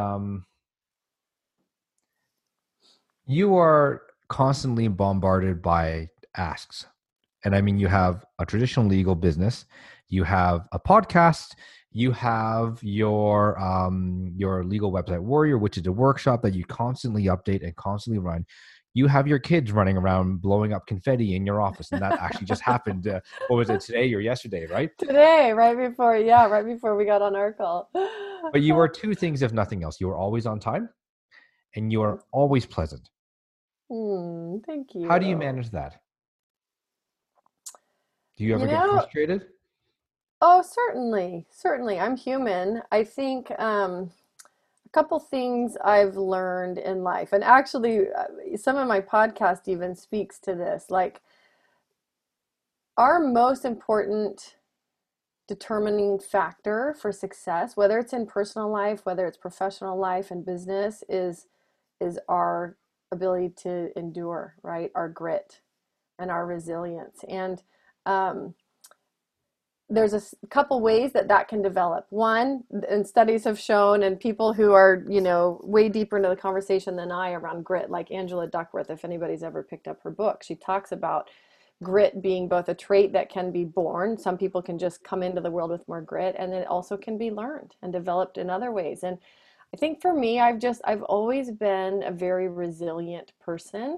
you are constantly bombarded by asks. And I mean, you have a traditional legal business, you have a podcast, you have your legal website Warrior, which is a workshop that you constantly update and constantly run. You have your kids running around blowing up confetti in your office, and that actually just happened. What was it, today or yesterday, right? Today, right before we got on our call. But you are two things, if nothing else. You are always on time, and you are always pleasant. Thank How do you you. manage that? Do you You ever get know, frustrated? oh, certainly, certainly. I'm human. I think a couple things I've learned in life, and actually, some of my podcast even speaks to this. Like, our most important determining factor for success, whether it's in personal life, whether it's professional life and business, is our ability to endure, right? Our grit and our resilience. And um, there's a couple ways that that can develop. One, and studies have shown, and people who are, way deeper into the conversation than I around grit, like Angela Duckworth, if anybody's ever picked up her book, she talks about grit being both a trait that can be born. Some people can just come into the world with more grit, and it also can be learned and developed in other ways. And I think for me, I've always been a very resilient person.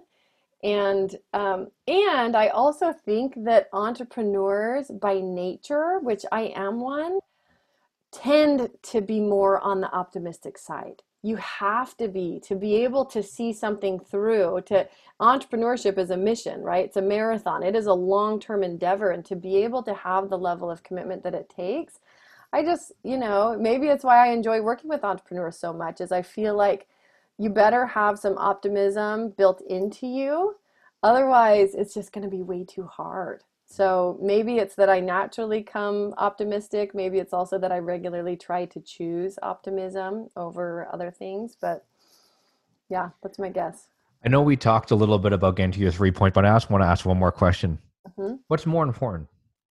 And I also think that entrepreneurs by nature, which I am one, tend to be more on the optimistic side. You have to be able to see something through. To entrepreneurship is a mission, right? It's a marathon. It is a long-term endeavor, and to be able to have the level of commitment that it takes, I just, maybe it's why I enjoy working with entrepreneurs so much, is I feel like you better have some optimism built into you. Otherwise, it's just going to be way too hard. So maybe it's that I naturally come optimistic. Maybe it's also that I regularly try to choose optimism over other things. But yeah, that's my guess. I know we talked a little bit about getting to your 3 point, but I also want to ask one more question. Hmm. What's more important,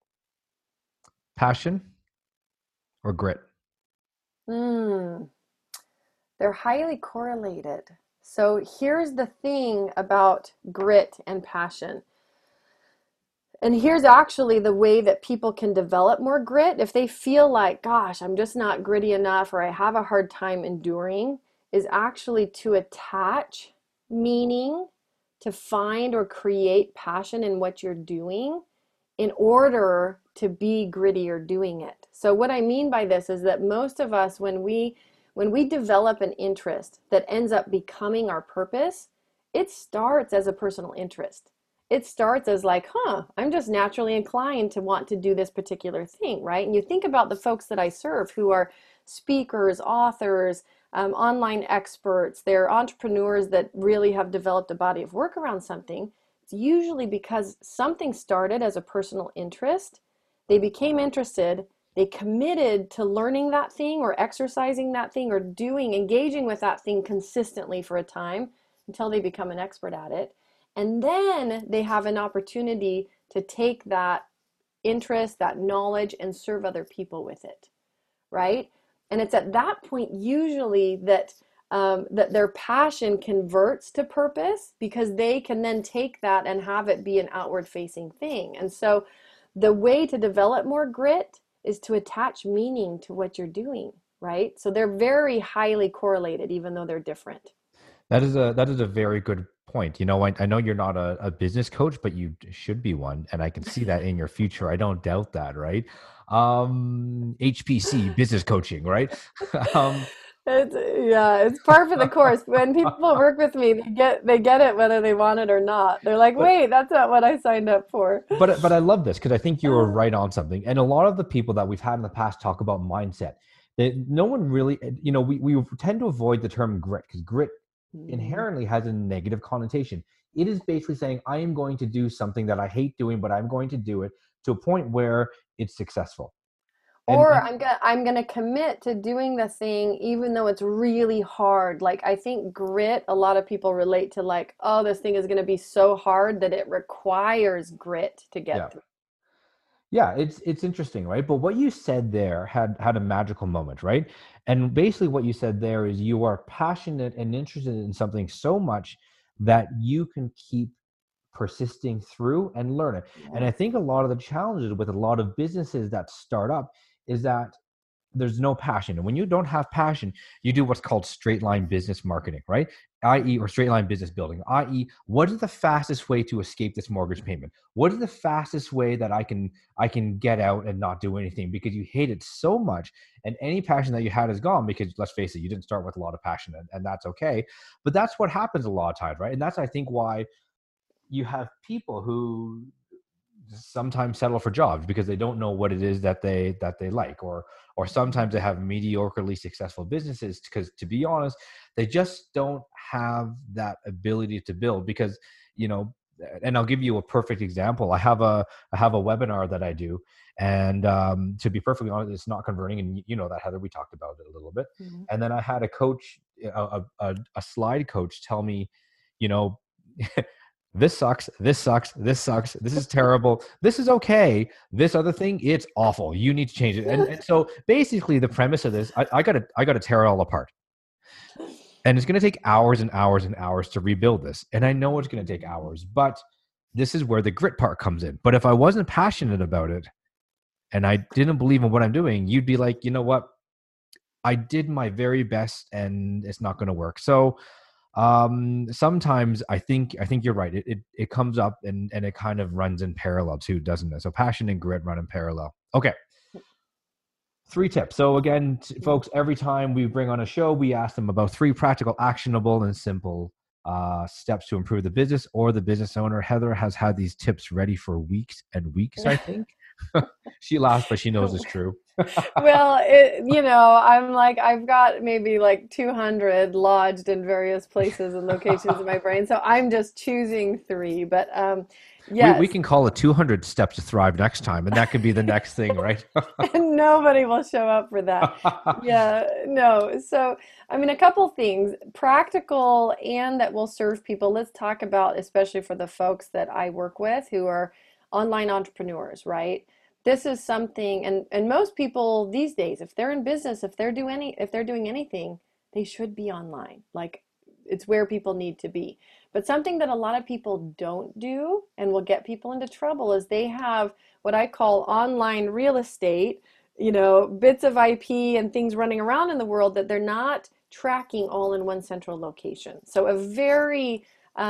passion or grit? Mm, they're highly correlated. So here's the thing about grit and passion. And here's actually the way that people can develop more grit. If they feel like, gosh, I'm just not gritty enough, or I have a hard time enduring, is actually to attach meaning, to find or create passion in what you're doing in order to be grittier doing it. So what I mean by this is that most of us, when we develop an interest that ends up becoming our purpose, it starts as a personal interest. It starts as like, I'm just naturally inclined to want to do this particular thing, right? And you think about the folks that I serve who are speakers, authors, online experts, they're entrepreneurs that really have developed a body of work around something. It's usually because something started as a personal interest. They became interested, they committed to learning that thing or exercising that thing or engaging with that thing consistently for a time until they become an expert at it. And then they have an opportunity to take that interest, that knowledge, and serve other people with it, right? And it's at that point usually that their passion converts to purpose, because they can then take that and have it be an outward facing thing. And so the way to develop more grit is to attach meaning to what you're doing, right? So they're very highly correlated, even though they're different. That is a very good point. I know you're not a business coach, but you should be one, and I can see that in your future. I don't doubt that, right? HPC business coaching, right? um, It's yeah, it's par for the course. When people work with me, they get it whether they want it or not. They're like, But "Wait, that's not what I signed up for." but I love this because I think you were right on something. And a lot of the people that we've had in the past talk about mindset. That no one really, we tend to avoid the term grit because grit Mhm. inherently has a negative connotation. It is basically saying I am going to do something that I hate doing, but I'm going to do it to a point where it's successful. Or And I'm gonna commit to doing the thing even though it's really hard. Like I think grit, a lot of people relate to like, oh, this thing is gonna be so hard that it requires grit to yeah, get through. yeah, it's interesting, right? But what you said there had a magical moment, right? And basically what you said there is you are passionate and interested in something so much that you can keep persisting through and learn it. And Yeah. I think a lot of the challenges with a lot of businesses that start up is that there's no passion. And when you don't have passion, you do what's called straight line business marketing, right? I.e., or straight line business building, i.e., what is the fastest way to escape this mortgage payment? What is the fastest way that I can get out and not do anything because you hate it so much and any passion that you had is gone because let's face it, you didn't start with a lot of passion and that's okay. But that's what happens a lot of times, right? And that's I think why you have people who sometimes settle for jobs because they don't know what it is that they like or sometimes they have mediocrely successful businesses because to be honest they just don't have that ability to build because you know and I'll give you a perfect example. I have a webinar that I do and to be perfectly honest it's not converting and you know that Heather we talked about it a little bit Mhm. and then I had a coach a slide coach tell me you know this sucks, this sucks, this sucks, this is terrible, this is okay, this other thing, it's awful. You need to change it. And so basically the premise of this, I gotta tear it all apart. And it's gonna take hours and hours and hours to rebuild this. And I know it's gonna take hours, but this is where the grit part comes in. But if I wasn't passionate about it and I didn't believe in what I'm doing, you'd be like, you know what? I did my very best and it's not gonna work. So sometimes I think you're right. It comes up and it kind of runs in parallel too, doesn't it? So passion and grit run in parallel. Okay, three tips. So again, folks, every time we bring on a show, we ask them about three practical, actionable, and simple steps to improve the business or the business owner. Heather has had these tips ready for weeks and weeks, I think. She laughs, but she knows it's true. Well, I'm like, I've got maybe like 200 lodged in various places and locations in my brain. So I'm just choosing three. But We yes, can call it 200 steps to thrive next time, and that could be the next thing, right? and nobody will show up for that. Yeah, no. So, I mean, a couple things, practical and that will serve people. Let's talk about, especially for the folks that I work with who are online entrepreneurs, right? This is something, and most people these days, if they're in business, if they're doing anything, they should be online. Like it's where people need to be. But something that a lot of people don't do and will get people into trouble is they have what I call online real estate, bits of IP and things running around in the world that they're not tracking all in one central location. So a very,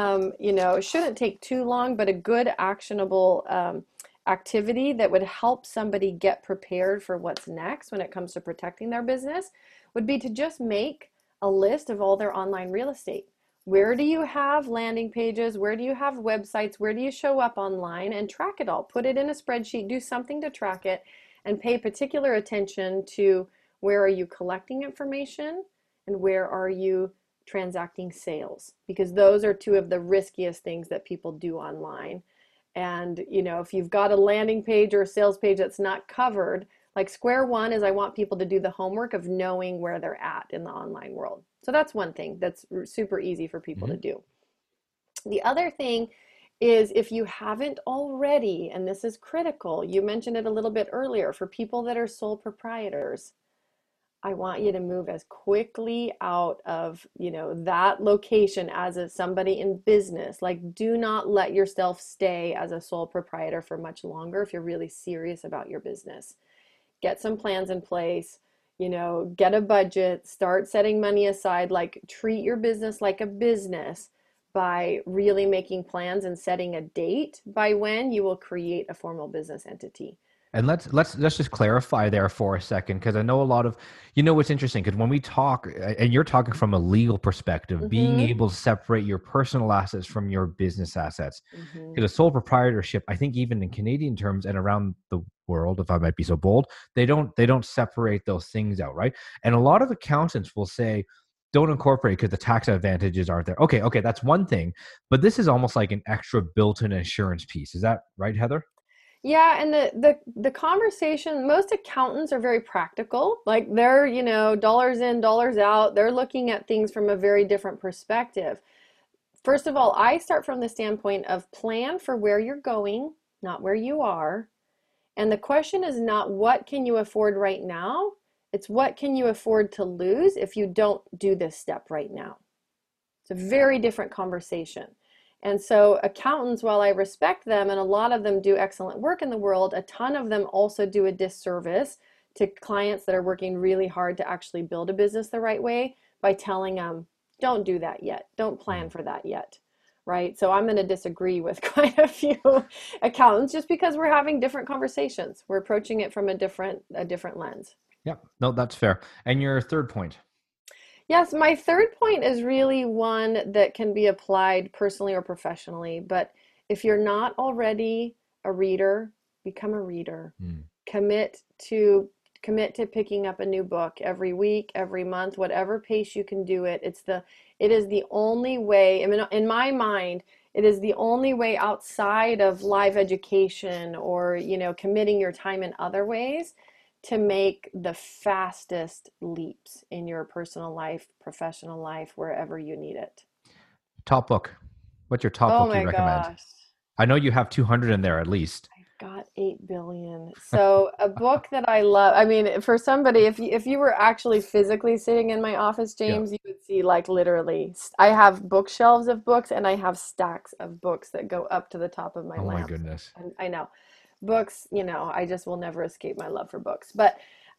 it shouldn't take too long, but a good actionable activity that would help somebody get prepared for what's next when it comes to protecting their business would be to just make a list of all their online real estate. Where do you have landing pages? Where do you have websites? Where do you show up online? And track it all. Put it in a spreadsheet, do something to track it, and pay particular attention to where are you collecting information and where are you transacting sales, because those are two of the riskiest things that people do online. And if you've got a landing page or a sales page that's not covered, like square one is I want people to do the homework of knowing where they're at in the online world. So that's one thing that's super easy for people to Mhm. do. The other thing is if you haven't already, and this is critical, you mentioned it a little bit earlier, for people that are sole proprietors, I want you to move as quickly out of, that location as somebody in business. Like, do not let yourself stay as a sole proprietor for much longer if you're really serious about your business. Get some plans in place, get a budget, start setting money aside, like treat your business like a business by really making plans and setting a date by when you will create a formal business entity. And let's just clarify there for a second, because I know a lot of, what's interesting, because when we talk, and you're talking from a legal perspective, being Mm-hmm. able to separate your personal assets from your business assets, Mm-hmm. because a sole proprietorship, I think even in Canadian terms and around the world, if I might be so bold, they don't separate those things out, right? And a lot of accountants will say, don't incorporate because the tax advantages aren't there. Okay, that's one thing, but this is almost like an extra built-in insurance piece. Is that right, Heather? Yeah, and the conversation, most accountants are very practical. Like they're, dollars in, dollars out. They're looking at things from a very different perspective. First of all, I start from the standpoint of plan for where you're going, not where you are. And the question is not what can you afford right now? It's what can you afford to lose if you don't do this step right now. It's a very different conversation. And so, accountants, while I respect them and a lot of them do excellent work in the world, a ton of them also do a disservice to clients that are working really hard to actually build a business the right way by telling them, don't do that yet. Don't plan for that yet. Right. So, I'm going to disagree with quite a few accountants just because we're having different conversations. We're approaching it from a different lens. Yeah, no, that's fair. And your third point. Yes, my third point is really one that can be applied personally or professionally. But if you're not already a reader, become a reader. Hmm. Commit to commit to picking up a new book every week, every month, whatever pace you can do it. It is the only way, I mean, in my mind, it is the only way outside of live education or, committing your time in other ways to make the fastest leaps in your personal life, professional life, wherever you need it. Top book. What's your top Oh book you my recommend? gosh. I know you have 200 in there at least. Got 8 billion. So a book that I love, I mean, for somebody, if you were actually physically sitting in my office, Yeah. James, you would see like literally, I have bookshelves of books and I have stacks of books that go up to the top of my Oh my lamp. goodness. I know. Books, I just will never escape my love for books. But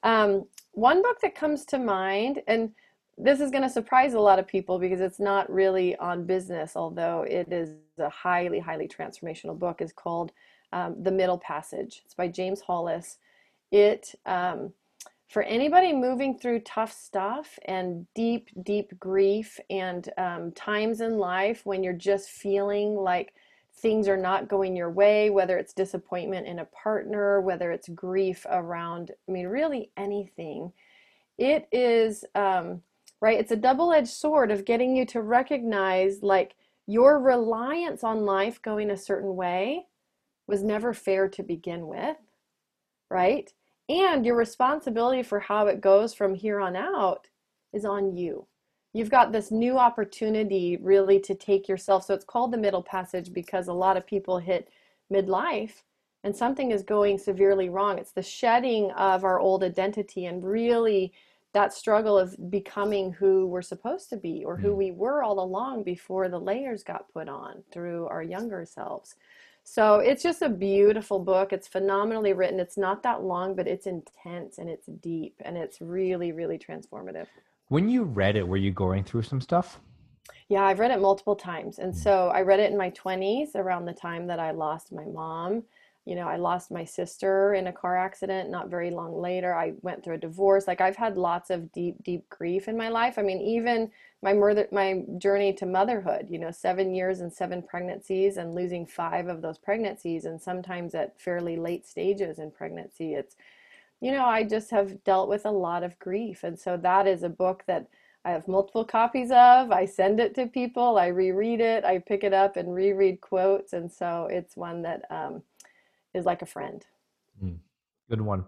one book that comes to mind, and this is going to surprise a lot of people because it's not really on business, although it is a highly, highly transformational book, is called The Middle Passage. It's by James Hollis. It, for anybody moving through tough stuff and deep, deep grief and times in life when you're just feeling like things are not going your way, whether it's disappointment in a partner, whether it's grief around, I mean, really anything, it is, right, it's a double-edged sword of getting you to recognize like your reliance on life going a certain way was never fair to begin with, right? And your responsibility for how it goes from here on out is on you. You've got this new opportunity really to take yourself. So it's called the middle passage because a lot of people hit midlife and something is going severely wrong. It's the shedding of our old identity and really that struggle of becoming who we're supposed to be or who Hmm. we were all along before the layers got put on through our younger selves. So it's just a beautiful book. It's phenomenally written. It's not that long, but it's intense and it's deep and it's really, really transformative. When you read it, were you going through some stuff? Yeah, I've read it multiple times. And Hmm. so I read it in my 20s around the time that I lost my mom. I lost my sister in a car accident not very long later. I went through a divorce. Like I've had lots of deep, deep grief in my life. I mean, even my journey to motherhood, 7 years and seven pregnancies and losing five of those pregnancies and sometimes at fairly late stages in pregnancy. I just have dealt with a lot of grief. And so that is a book that I have multiple copies of. I send it to people, I reread it, I pick it up and reread quotes. And so it's one that is like a friend. Hmm. Good one.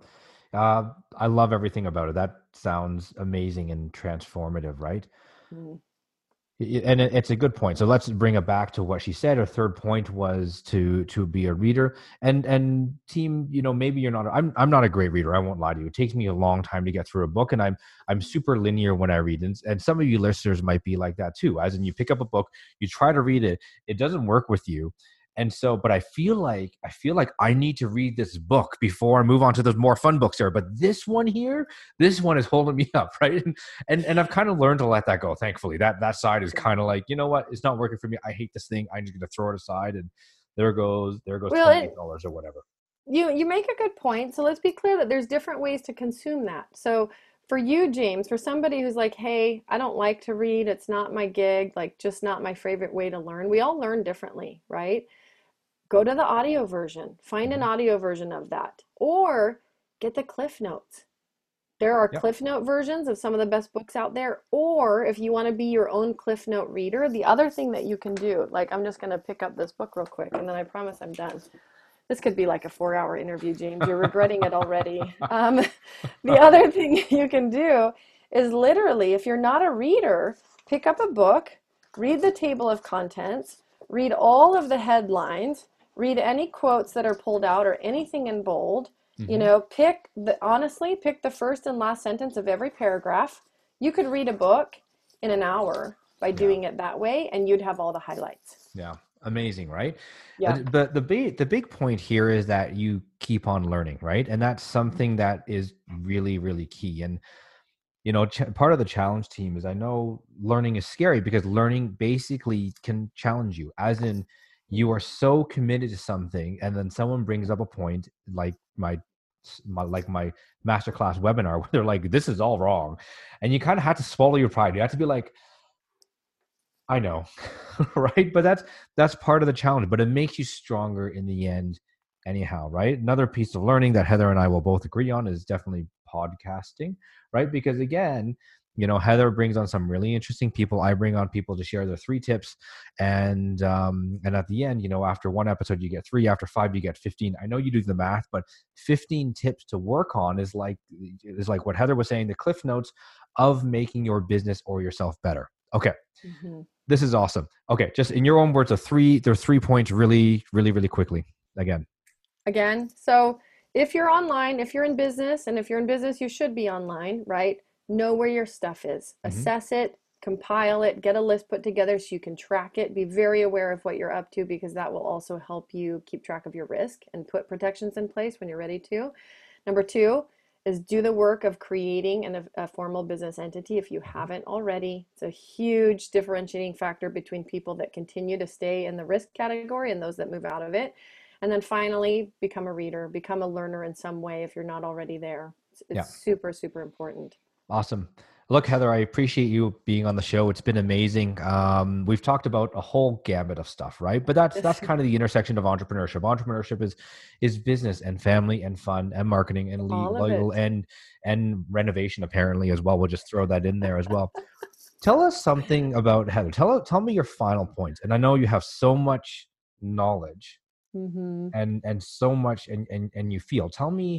I love everything about it. That sounds amazing and transformative, right? Mm. And it's a good point. So let's bring it back to what she said. Her third point was to be a reader. And team, maybe you're not. I'm not a great reader. I won't lie to you. It takes me a long time to get through a book, and I'm super linear when I read. And some of you listeners might be like that too. As in, you pick up a book, you try to read it, it doesn't work with you. And so, but I feel like I need to read this book before I move on to those more fun books there. But this one is holding me up, right? And I've kind of learned to let that go. Thankfully, that side is kind of like, you know what, it's not working for me. I hate this thing. I'm just going to throw it aside, and there goes Well, $28 or whatever. You make a good point. So let's be clear that there's different ways to consume that. So for you, James, for somebody who's like, hey, I don't like to read, it's not my gig, like just not my favorite way to learn. We all learn differently, right? Go to the audio version, find an Mhm. audio version of that, or get the Cliff Notes. There are Yep. Cliff Note versions of some of the best books out there, or if you want to be your own Cliff Note reader, the other thing that you can do, like I'm just going to pick up this book real quick and then I promise I'm done. This could be like a 4 hour interview, James. You're regretting it already. The other thing you can do is literally, if you're not a reader, pick up a book, read the table of contents, read all of the headlines, read any quotes that are pulled out or anything in bold. Hmm. Honestly, pick the first and last sentence of every paragraph. You could read a book in an hour by Yeah. doing it that way, and you'd have all the highlights. Yeah. Amazing, right? Yeah. But the big point here is that you keep on learning, right? And that's something that is really, really key. And part of the challenge team is, I know learning is scary because learning basically can challenge you, as in you are so committed to something and then someone brings up a point like my masterclass webinar where they're like, this is all wrong. And you kind of have to swallow your pride. You have to be like, I know, right? But that's part of the challenge, but it makes you stronger in the end anyhow, right? Another piece of learning that Heather and I will both agree on is definitely podcasting, right? Because again, Heather brings on some really interesting people. I bring on people to share their 3 tips, and at the end, after one episode you get 3, after 5 you get 15. I know you do the math, but 15 tips to work on is like what Heather was saying, the cliff notes of making your business or yourself better. Okay, Mhm. this is awesome. Okay, just in your own words, there are 3 points really, really, really quickly. Again. Again, so if you're online, if you're in business, and if you're in business, you should be online, right? Know where your stuff is, Hmm. assess it, compile it, get a list put together so you can track it. Be very aware of what you're up to because that will also help you keep track of your risk and put protections in place when you're ready to. Number two is do the work of creating a formal business entity if you Hmm. haven't already. It's a huge differentiating factor between people that continue to stay in the risk category and those that move out of it. And then finally, become a reader, become a learner in some way if you're not already there. It's Yeah. super, super important. Awesome. Look, Heather, I appreciate you being on the show. It's been amazing. We've talked about a whole gamut of stuff, right? But that's kind of the intersection of entrepreneurship. Entrepreneurship is business and family and fun and marketing and All of legal it. and renovation apparently as well. We'll just throw that in there as well. Tell us something about Heather. Tell me your final points. And I know you have so much knowledge Mm-hmm. and so much and you feel.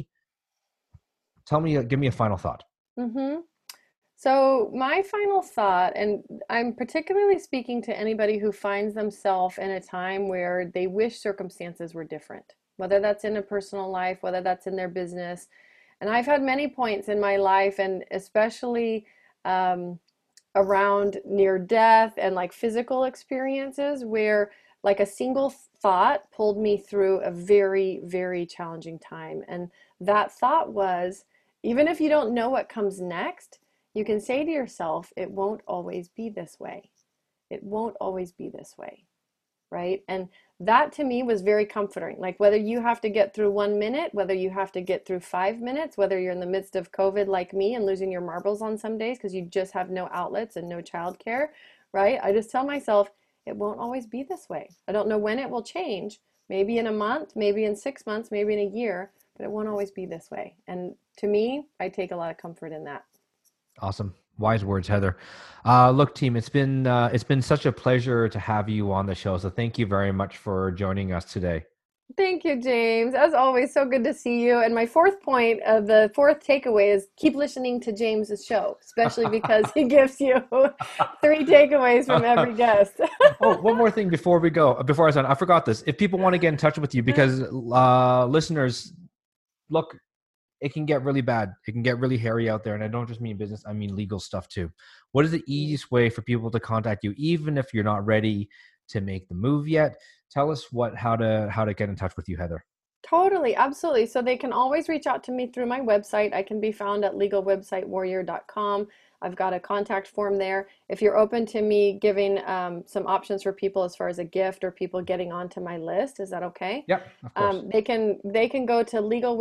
Tell me, give me a final thought. Mm-hmm. So, my final thought, and I'm particularly speaking to anybody who finds themselves in a time where they wish circumstances were different, whether that's in a personal life, whether that's in their business. And I've had many points in my life, and especially um, around near death and like physical experiences where like a single thought pulled me through a very, very challenging time. And that thought was, even if you don't know what comes next, you can say to yourself, it won't always be this way. It won't always be this way, right? And that to me was very comforting. Like whether you have to get through 1 minute, whether you have to get through 5 minutes, whether you're in the midst of COVID like me and losing your marbles on some days because you just have no outlets and no childcare, right? I just tell myself it won't always be this way. I don't know when it will change. Maybe in a month, maybe in 6 months, maybe in a year, but it won't always be this way. And to me, I take a lot of comfort in that. Awesome. Wise words, Heather. Look, team, it's been such a pleasure to have you on the show. So thank you very much for joining us today. Thank you, James. As always, so good to see you. And my fourth point of the fourth takeaway is keep listening to James's show, especially because he gives you 3 takeaways from every guest. Oh, one more thing before we go. Before I sign, I forgot this. If people want to get in touch with you, because listeners, look, it can get really bad. It can get really hairy out there, and I don't just mean business; I mean legal stuff too. What is the easiest way for people to contact you, even if you're not ready to make the move yet? Tell us how to get in touch with you, Heather. Totally, absolutely. So they can always reach out to me through my website. I can be found at legalwebsitewarrior.com. I've got a contact form there. If you're open to me giving some options for people as far as a gift or people getting onto my list, is that okay? Yep, of course. They can go to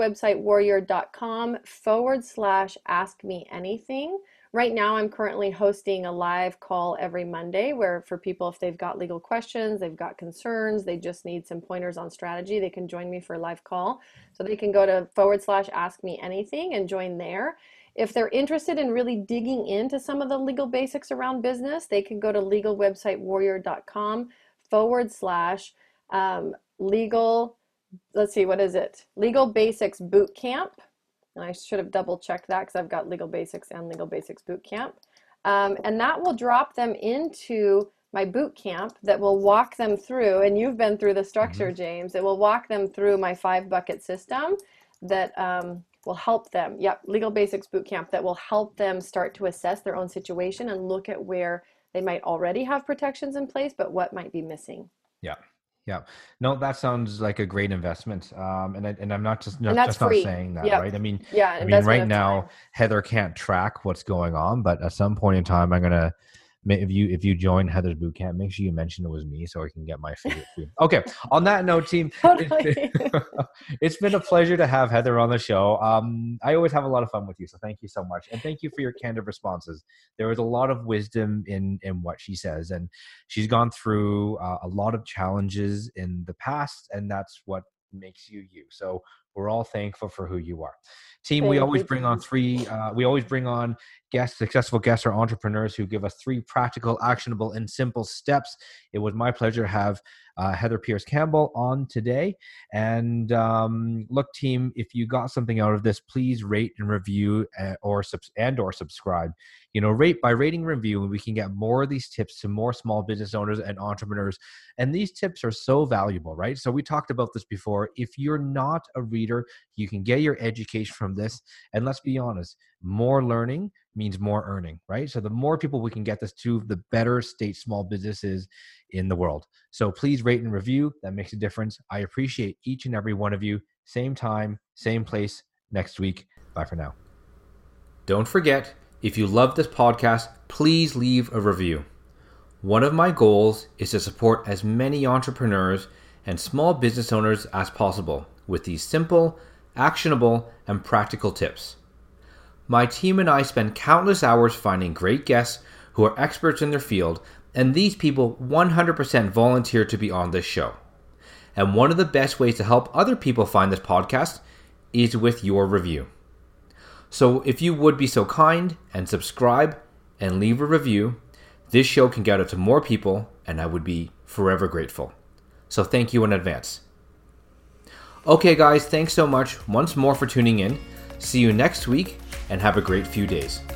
legalwebsitewarrior.com/ask me anything. Right now, I'm currently hosting a live call every Monday where for people, if they've got legal questions, they've got concerns, they just need some pointers on strategy, they can join me for a live call. So they can go to /ask me anything and join there. If they're interested in really digging into some of the legal basics around business, they can go to legalwebsitewarrior.com/legal, let's see, what is it? Legal Basics Boot Camp. And I should have double checked that because I've got Legal Basics and Legal Basics Boot Camp. And that will drop them into my boot camp that will walk them through, and you've been through the structure, James. It will walk them through my 5 bucket system that will help them. Yep, Legal Basics Boot Camp that will help them start to assess their own situation and look at where they might already have protections in place, but what might be missing. Yeah. Yeah. No, that sounds like a great investment. And I'm not just And that's just not free. saying that, Yep. right? I mean, Yeah, investment right of now, time. Heather can't track what's going on, but at some point in time, I'm gonna if you join Heather's boot camp, make sure you mention it was me so I can get my favorite food. Okay. On that note, team, Totally. it's been a pleasure to have Heather on the show. I always have a lot of fun with you, so thank you so much, and thank you for your candid responses. There was a lot of wisdom in what she says, and she's gone through a lot of challenges in the past, and that's what makes you you. So we're all thankful for who you are. Team, we Thank always you, bring on James. we always bring on successful guests or entrepreneurs who give us 3 practical, actionable, and simple steps. It was my pleasure to have Heather Pierce Campbell on today. And look, team, if you got something out of this, please rate and review or subscribe. Rate by rating and review, and we can get more of these tips to more small business owners and entrepreneurs. And these tips are so valuable, right? So we talked about this before. If you're not a reader, you can get your education from this. And let's be honest, more learning means more earning, right? So the more people we can get this to, the better state small business is in the world. So please rate and review. That makes a difference. I appreciate each and every one of you. Same time, same place next week. Bye for now. Don't forget, if you love this podcast, please leave a review. One of my goals is to support as many entrepreneurs and small business owners as possible with these simple, actionable, and practical tips. My team and I spend countless hours finding great guests who are experts in their field, and these people 100% volunteer to be on this show. And one of the best ways to help other people find this podcast is with your review. So if you would be so kind and subscribe and leave a review, this show can get out to more people, and I would be forever grateful. So thank you in advance. Okay, guys, thanks so much once more for tuning in. See you next week, and have a great few days.